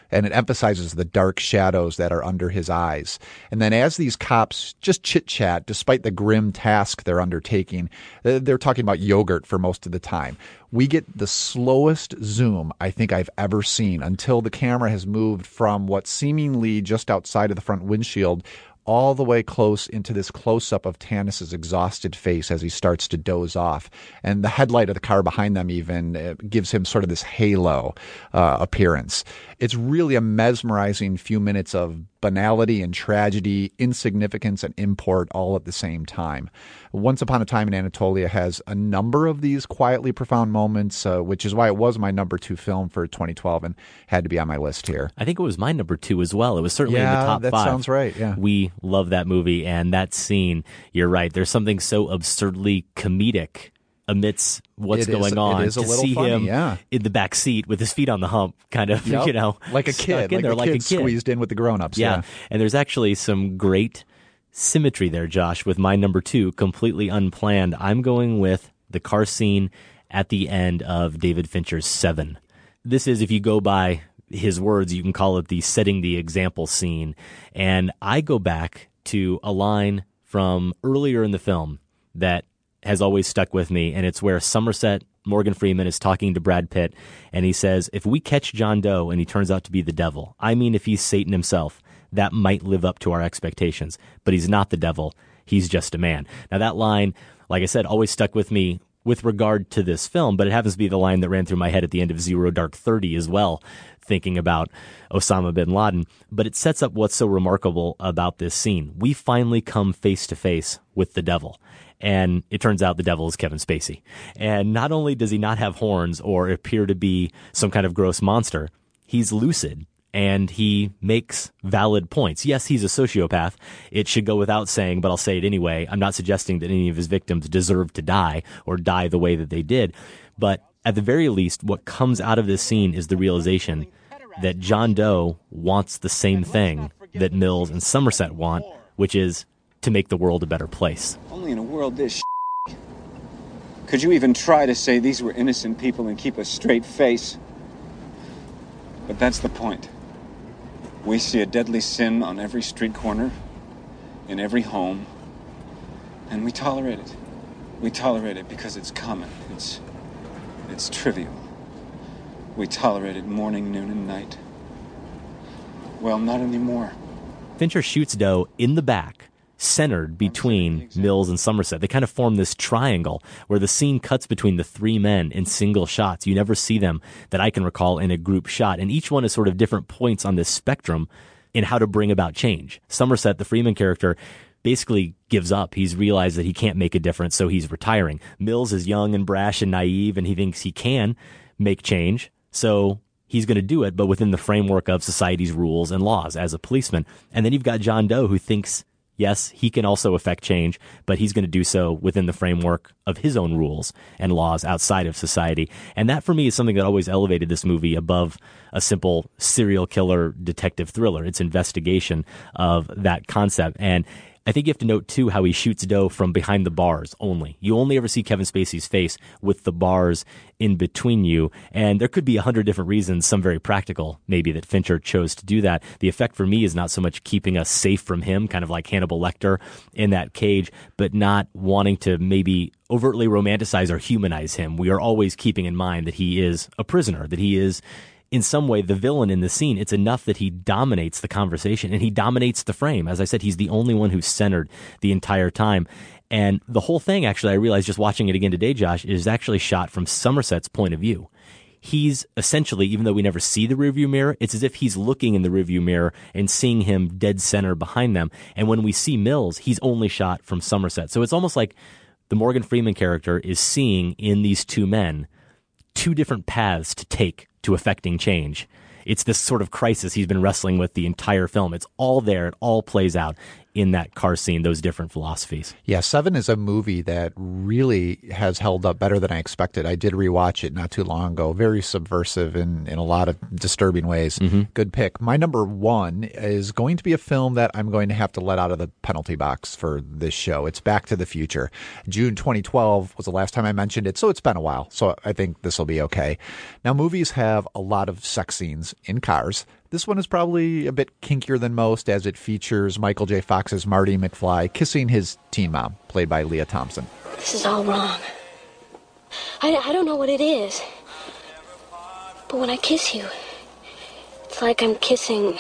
and it emphasizes the dark shadows that are under his eyes. And then as these cops just chit-chat, despite the grim task they're undertaking, they're talking about yogurt for most of the time. We get the slowest zoom I think I've ever seen until the camera has moved from what's seemingly just outside of the front windshield all the way close into this close-up of Tanis's exhausted face as he starts to doze off. And the headlight of the car behind them even uh, gives him sort of this halo uh, appearance. It's really a mesmerizing few minutes of banality and tragedy, insignificance and import all at the same time. Once Upon a Time in Anatolia has a number of these quietly profound moments, uh, which is why it was my number two film for twenty twelve and had to be on my list here. I think it was my number two as well. It was certainly yeah, in the top that five. That sounds right, yeah. We love that movie, and that scene, you're right, there's something so absurdly comedic amidst what's it going is, on. It is a to little see funny, him yeah. in the back seat with his feet on the hump, kind of, yep. you know, like a kid, like, there, a like kid a kid squeezed in with the grown-ups. Yeah. yeah, and there's actually some great symmetry there, Josh, with my number two, completely unplanned. I'm going with the car scene at the end of David Fincher's Seven. This is, if you go by his words, you can call it the setting the example scene. And I go back to a line from earlier in the film that has always stuck with me, and it's where Somerset Morgan Freeman is talking to Brad Pitt, and he says, if we catch John Doe and he turns out to be the devil, I mean if he's Satan himself, that might live up to our expectations. But he's not the devil. He's just a man. Now that line, like I said, always stuck with me with regard to this film, but it happens to be the line that ran through my head at the end of Zero Dark Thirty as well, thinking about Osama bin Laden. But it sets up what's so remarkable about this scene. We finally come face to face with the devil. And it turns out the devil is Kevin Spacey. And not only does he not have horns or appear to be some kind of gross monster, he's lucid and he makes valid points. Yes, he's a sociopath. It should go without saying, but I'll say it anyway. I'm not suggesting that any of his victims deserve to die or die the way that they did. But at the very least, what comes out of this scene is the realization that John Doe wants the same thing that Mills and Somerset want, which is to make the world a better place. Only in a world this could you even try to say these were innocent people and keep a straight face. But that's the point. We see a deadly sin on every street corner, in every home, and we tolerate it. We tolerate it because it's common. It's, it's trivial. We tolerate it morning, noon, and night. Well, not anymore. Fincher shoots Doe in the back, centered between Mills and Somerset. They kind of form this triangle where the scene cuts between the three men in single shots. You never see them, that I can recall, in a group shot. And each one is sort of different points on this spectrum in how to bring about change. Somerset, the Freeman character, basically gives up. He's realized that he can't make a difference, so he's retiring. Mills is young and brash and naive, and he thinks he can make change, so he's going to do it, but within the framework of society's rules and laws as a policeman. And then you've got John Doe, who thinks, yes, he can also affect change, but he's going to do so within the framework of his own rules and laws outside of society. And that, for me, is something that always elevated this movie above a simple serial killer detective thriller. It's investigation of that concept. And I think you have to note, too, how he shoots Doe from behind the bars only. You only ever see Kevin Spacey's face with the bars in between you. And there could be a hundred different reasons, some very practical, maybe, that Fincher chose to do that. The effect for me is not so much keeping us safe from him, kind of like Hannibal Lecter in that cage, but not wanting to maybe overtly romanticize or humanize him. We are always keeping in mind that he is a prisoner, that he is in some way the villain in the scene. It's enough that he dominates the conversation and he dominates the frame. As I said, he's the only one who's centered the entire time. And the whole thing, actually, I realized just watching it again today, Josh, is actually shot from Somerset's point of view. He's essentially, even though we never see the rearview mirror, it's as if he's looking in the rearview mirror and seeing him dead center behind them. And when we see Mills, he's only shot from Somerset. So it's almost like the Morgan Freeman character is seeing in these two men two different paths to take to affecting change. It's this sort of crisis he's been wrestling with the entire film. It's all there. It all plays out in that car scene, those different philosophies. Yeah, Seven is a movie that really has held up better than I expected. I did rewatch it not too long ago. Very subversive in, in a lot of disturbing ways. Mm-hmm. Good pick. My number one is going to be a film that I'm going to have to let out of the penalty box for this show. It's Back to the Future. June twenty twelve was the last time I mentioned it, so it's been a while. So I think this will be okay. Now, movies have a lot of sex scenes in cars. This one is probably a bit kinkier than most, as it features Michael J. Fox's Marty McFly kissing his teen mom, played by Leah Thompson. This is all wrong. I, I don't know what it is. But when I kiss you, it's like I'm kissing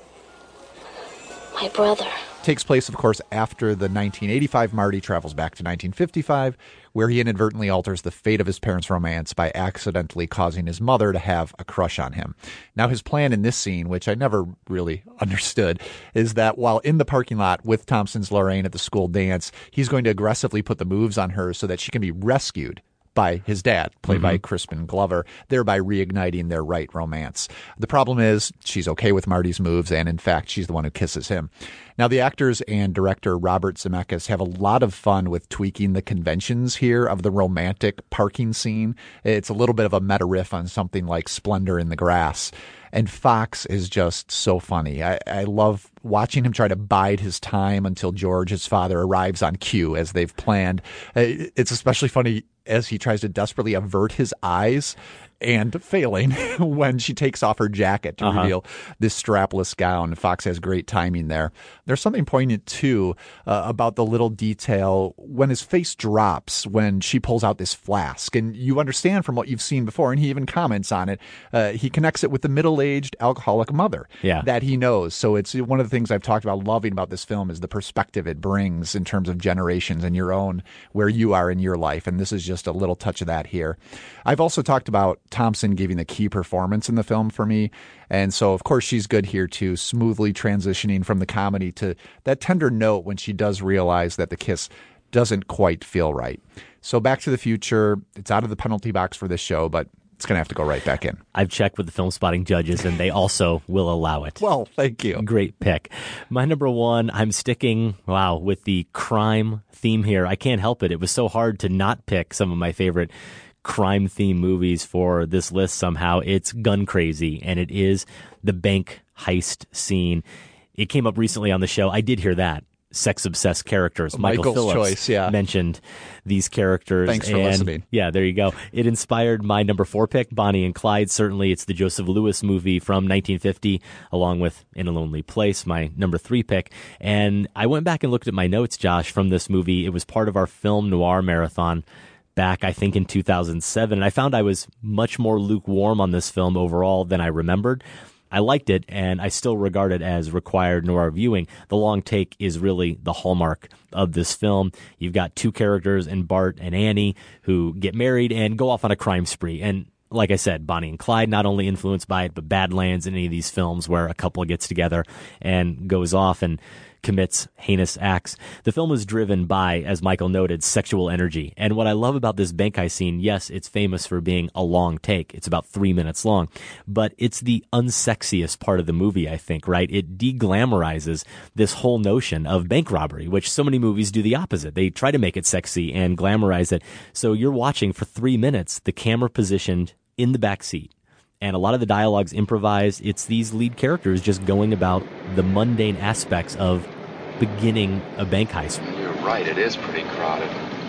my brother. Takes place, of course, after the nineteen eighty-five Marty travels back to nineteen fifty-five, where he inadvertently alters the fate of his parents' romance by accidentally causing his mother to have a crush on him. Now, his plan in this scene, which I never really understood, is that while in the parking lot with Thompson's Lorraine at the school dance, he's going to aggressively put the moves on her so that she can be rescued by his dad, played mm-hmm. by Crispin Glover, thereby reigniting their right romance. The problem is she's okay with Marty's moves, and in fact, she's the one who kisses him. Now, the actors and director Robert Zemeckis have a lot of fun with tweaking the conventions here of the romantic parking scene. It's a little bit of a meta riff on something like Splendor in the Grass. And Fox is just so funny. I, I love watching him try to bide his time until George, his father, arrives on cue as they've planned. It's especially funny as he tries to desperately avert his eyes and failing when she takes off her jacket to uh-huh. reveal this strapless gown. Fox has great timing there. There's something poignant, too, uh, about the little detail when his face drops when she pulls out this flask. And you understand from what you've seen before, and he even comments on it, uh, he connects it with the middle-aged alcoholic mother yeah. that he knows. So it's one of the things I've talked about loving about this film is the perspective it brings in terms of generations and your own, where you are in your life. And this is just a little touch of that here. I've also talked about Thompson giving the key performance in the film for me. And so, of course, she's good here, too, smoothly transitioning from the comedy to that tender note when she does realize that the kiss doesn't quite feel right. So Back to the Future, it's out of the penalty box for this show, but it's going to have to go right back in. I've checked with the film spotting judges, and they also will allow it. Well, thank you. Great pick. My number one, I'm sticking, wow, with the crime theme here. I can't help it. It was so hard to not pick some of my favorite crime theme movies for this list somehow. It's Gun Crazy, and it is the bank heist scene. It came up recently on the show. I did hear that. Sex-obsessed characters. Michael Michael's Phillips choice, yeah. mentioned these characters. Thanks for and, listening. Yeah, there you go. It inspired my number four pick, Bonnie and Clyde. Certainly, it's the Joseph Lewis movie from nineteen fifty, along with In a Lonely Place, my number three pick. And I went back and looked at my notes, Josh, from this movie. It was part of our film noir marathon back, I think, in two thousand seven. And I found I was much more lukewarm on this film overall than I remembered. I liked it, and I still regard it as required noir viewing. The long take is really the hallmark of this film. You've got two characters in Bart and Annie who get married and go off on a crime spree. And like I said, Bonnie and Clyde, not only influenced by it, but Badlands and any of these films where a couple gets together and goes off and commits heinous acts. The film is driven by, as Michael noted, sexual energy. And what I love about this bank heist scene, yes, it's famous for being a long take. It's about three minutes long. But it's the unsexiest part of the movie, I think, right? It de-glamorizes this whole notion of bank robbery, which so many movies do the opposite. They try to make it sexy and glamorize it. So you're watching for three minutes, the camera positioned in the back seat. And a lot of the dialogue's improvised. It's these lead characters just going about the mundane aspects of beginning a bank heist. You're right, it is pretty crowded.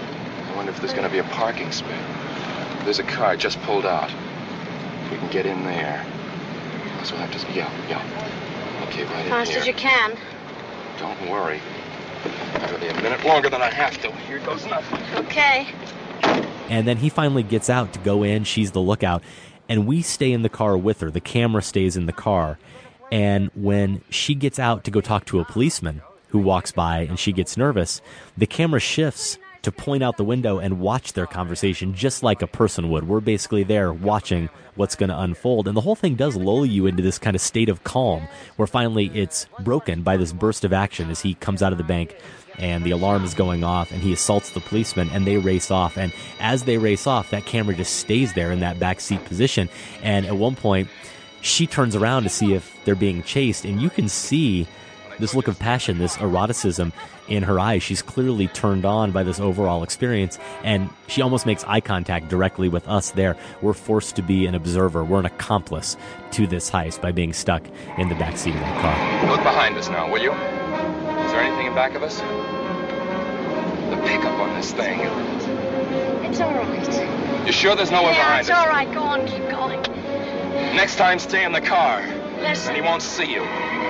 I wonder if there's going to be a parking spot. There's a car just pulled out. If we can get in there. So we'll have to... Yeah, yeah. Okay, right in here. Fast as you can. Don't worry. It'll be a minute longer than I have to. Here goes nothing. Okay. And then he finally gets out to go in. She's the lookout. And we stay in the car with her. The camera stays in the car. And when she gets out to go talk to a policeman who walks by and she gets nervous, the camera shifts to point out the window and watch their conversation just like a person would. We're basically there watching what's going to unfold. And the whole thing does lull you into this kind of state of calm where finally it's broken by this burst of action as he comes out of the bank and the alarm is going off and he assaults the policeman and they race off. And as they race off, that camera just stays there in that backseat position. And at one point, she turns around to see if they're being chased. And you can see this look of passion, this eroticism in her eyes. She's clearly turned on by this overall experience. And she almost makes eye contact directly with us there. We're forced to be an observer. We're an accomplice to this heist by being stuck in the backseat of that car. Look behind us now, will you? Is there anything in back of us? The pickup on this thing. It's all right. You sure there's no one yeah, behind it's us? all right. Go on, keep going. Next time, stay in the car. Listen. And he won't see you.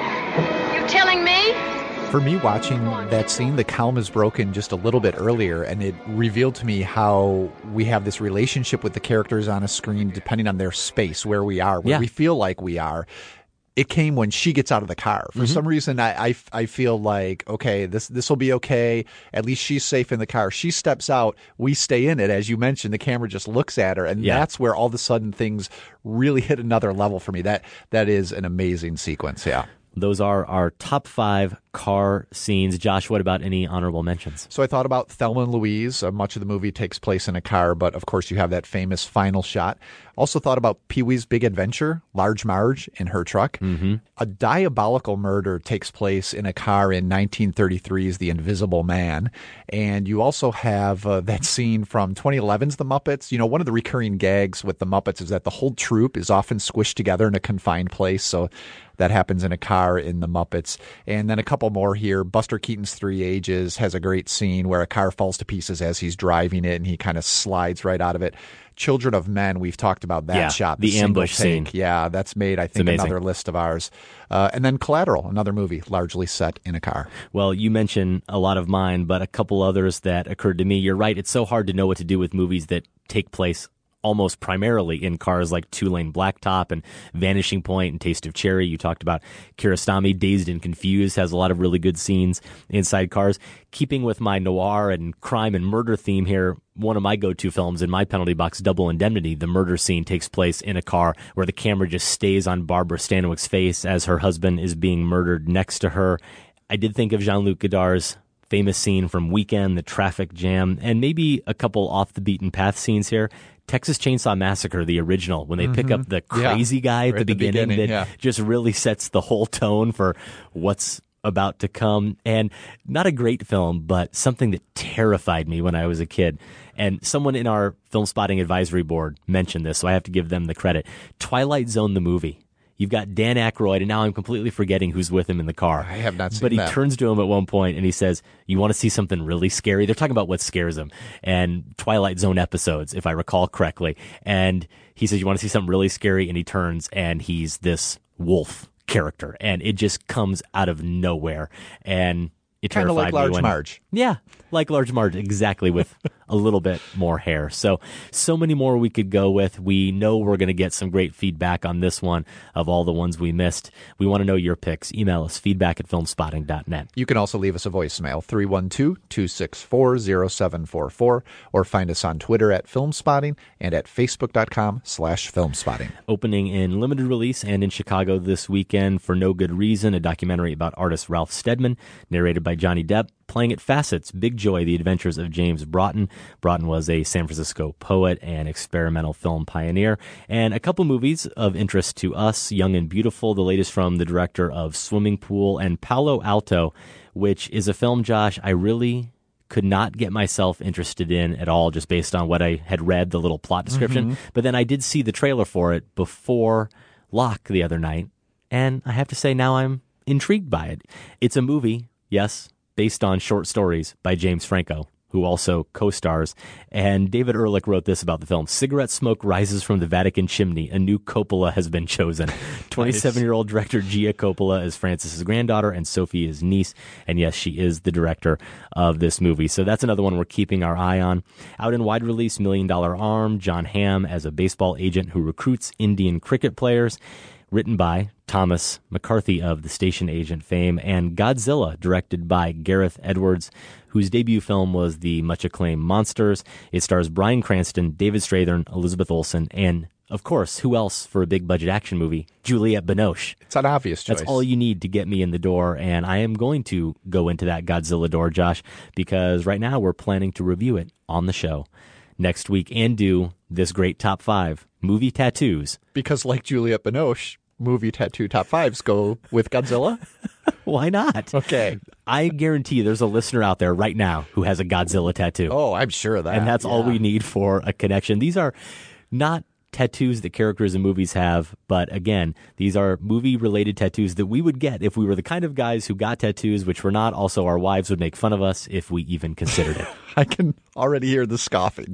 You telling me? For me, watching that scene, the calm is broken just a little bit earlier, and it revealed to me how we have this relationship with the characters on a screen depending on their space, where we are, where Yeah. we feel like we are. It came when she gets out of the car. For Mhm. some reason, I, I, I feel like, okay, this this will be okay. At least she's safe in the car. She steps out. We stay in it. As you mentioned, the camera just looks at her. And Yeah. that's where all of a sudden things really hit another level for me. That That is an amazing sequence, yeah. Those are our top five car scenes. Josh, what about any honorable mentions? So I thought about Thelma and Louise. Uh, much of the movie takes place in a car, but of course you have that famous final shot. Also thought about Pee-wee's Big Adventure, Large Marge in her truck. Mm-hmm. A diabolical murder takes place in a car in nineteen thirty-three's The Invisible Man. And you also have uh, that scene from twenty eleven's The Muppets. You know, one of the recurring gags with The Muppets is that the whole troupe is often squished together in a confined place. So that happens in a car in The Muppets. And then a couple more here. Buster Keaton's Three Ages has a great scene where a car falls to pieces as he's driving it, and he kind of slides right out of it. Children of Men, we've talked about that Yeah, shot. the single ambush take. scene. Yeah, that's made, I think, amazing. another list of ours. Uh, and then Collateral, another movie largely set in a car. Well, you mentioned a lot of mine, but a couple others that occurred to me. You're right. It's so hard to know what to do with movies that take place almost primarily in cars, like Two Lane Blacktop and Vanishing Point and Taste of Cherry. You talked about Kiarostami. Dazed and Confused has a lot of really good scenes inside cars. Keeping with my noir and crime and murder theme here, one of my go-to films in my penalty box, Double Indemnity, the murder scene takes place in a car where the camera just stays on Barbara Stanwyck's face as her husband is being murdered next to her. I did think of Jean-Luc Godard's famous scene from Weekend, the traffic jam, and maybe a couple off-the-beaten-path scenes here. Texas Chainsaw Massacre, the original, when they pick Mhm. up the Yeah. crazy guy at Right the, at the beginning, beginning, that yeah. just really sets the whole tone for what's about to come. And not a great film, but something that terrified me when I was a kid. And someone in our Film Spotting Advisory Board mentioned this, so I have to give them the credit. Twilight Zone, the movie. You've got Dan Aykroyd, and now I'm completely forgetting who's with him in the car. I have not seen But he that. turns to him at one point and he says, "You want to see something really scary?" They're talking about what scares him, and Twilight Zone episodes, if I recall correctly. And he says, "You want to see something really scary?" And he turns and he's this wolf character, and it just comes out of nowhere. And it Kind of terrified like me Large when- Marge. Yeah, like Large Marge, exactly, with a little bit more hair. So, so many more we could go with. We know we're going to get some great feedback on this one of all the ones we missed. We want to know your picks. Email us, feedback at filmspotting dot net. You can also leave us a voicemail, three one two, two six four, zero seven four four, or find us on Twitter at Filmspotting and at facebook.com slash Filmspotting. Opening in limited release and in Chicago this weekend for No Good Reason, a documentary about artist Ralph Steadman, narrated by Johnny Depp. Playing at Facets, Big Joy, The Adventures of James Broughton. Broughton was a San Francisco poet and experimental film pioneer. And a couple movies of interest to us, Young and Beautiful, the latest from the director of Swimming Pool, and Palo Alto, which is a film, Josh, I really could not get myself interested in at all, just based on what I had read, the little plot description. Mhm. But then I did see the trailer for it before Locke the other night, and I have to say now I'm intrigued by it. It's a movie, yes, based on short stories by James Franco, who also co-stars. And David Ehrlich wrote this about the film. Cigarette smoke rises from the Vatican chimney. A new Coppola has been chosen. twenty-seven-year-old director Gia Coppola is Francis's granddaughter and Sophia's niece. And yes, she is the director of this movie. So that's another one we're keeping our eye on. Out in wide release, Million Dollar Arm, John Hamm as a baseball agent who recruits Indian cricket players. Written by Thomas McCarthy of the Station Agent fame, and Godzilla, directed by Gareth Edwards, whose debut film was the much-acclaimed Monsters. It stars Bryan Cranston, David Strathairn, Elizabeth Olsen, and, of course, who else for a big-budget action movie? Juliette Binoche. It's an obvious choice. That's all you need to get me in the door, and I am going to go into that Godzilla door, Josh, because right now we're planning to review it on the show next week and do this great top five movie tattoos. Because like Juliette Binoche, movie tattoo top fives go with Godzilla? Why not? Okay. I guarantee there's a listener out there right now who has a Godzilla tattoo. Oh, I'm sure of that. And that's all yeah. we need for a connection. These are not tattoos that characters in movies have, but again, these are movie-related tattoos that we would get if we were the kind of guys who got tattoos, which we're not. Also, our wives would make fun of us if we even considered it. I can already hear the scoffing.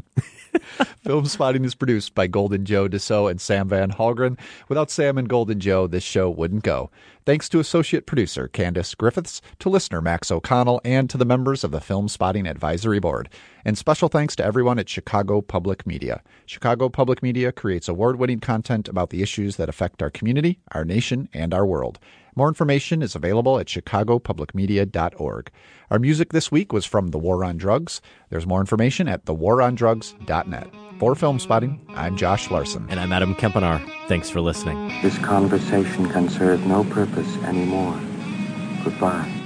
Film Spotting is produced by Golden Joe Deso and Sam Van Halgren. Without Sam and Golden Joe, this show wouldn't go. Thanks to associate producer Candace Griffiths, to listener Max O'Connell, and to the members of the Film Spotting Advisory Board. And special thanks to everyone at Chicago Public Media. Chicago Public Media creates award-winning content about the issues that affect our community, our nation, and our world. More information is available at chicago public media dot org. Our music this week was from The War on Drugs. There's more information at the war on drugs dot net. For Film Spotting, I'm Josh Larson. And I'm Adam Kempenar. Thanks for listening. This conversation can serve no purpose anymore. Goodbye.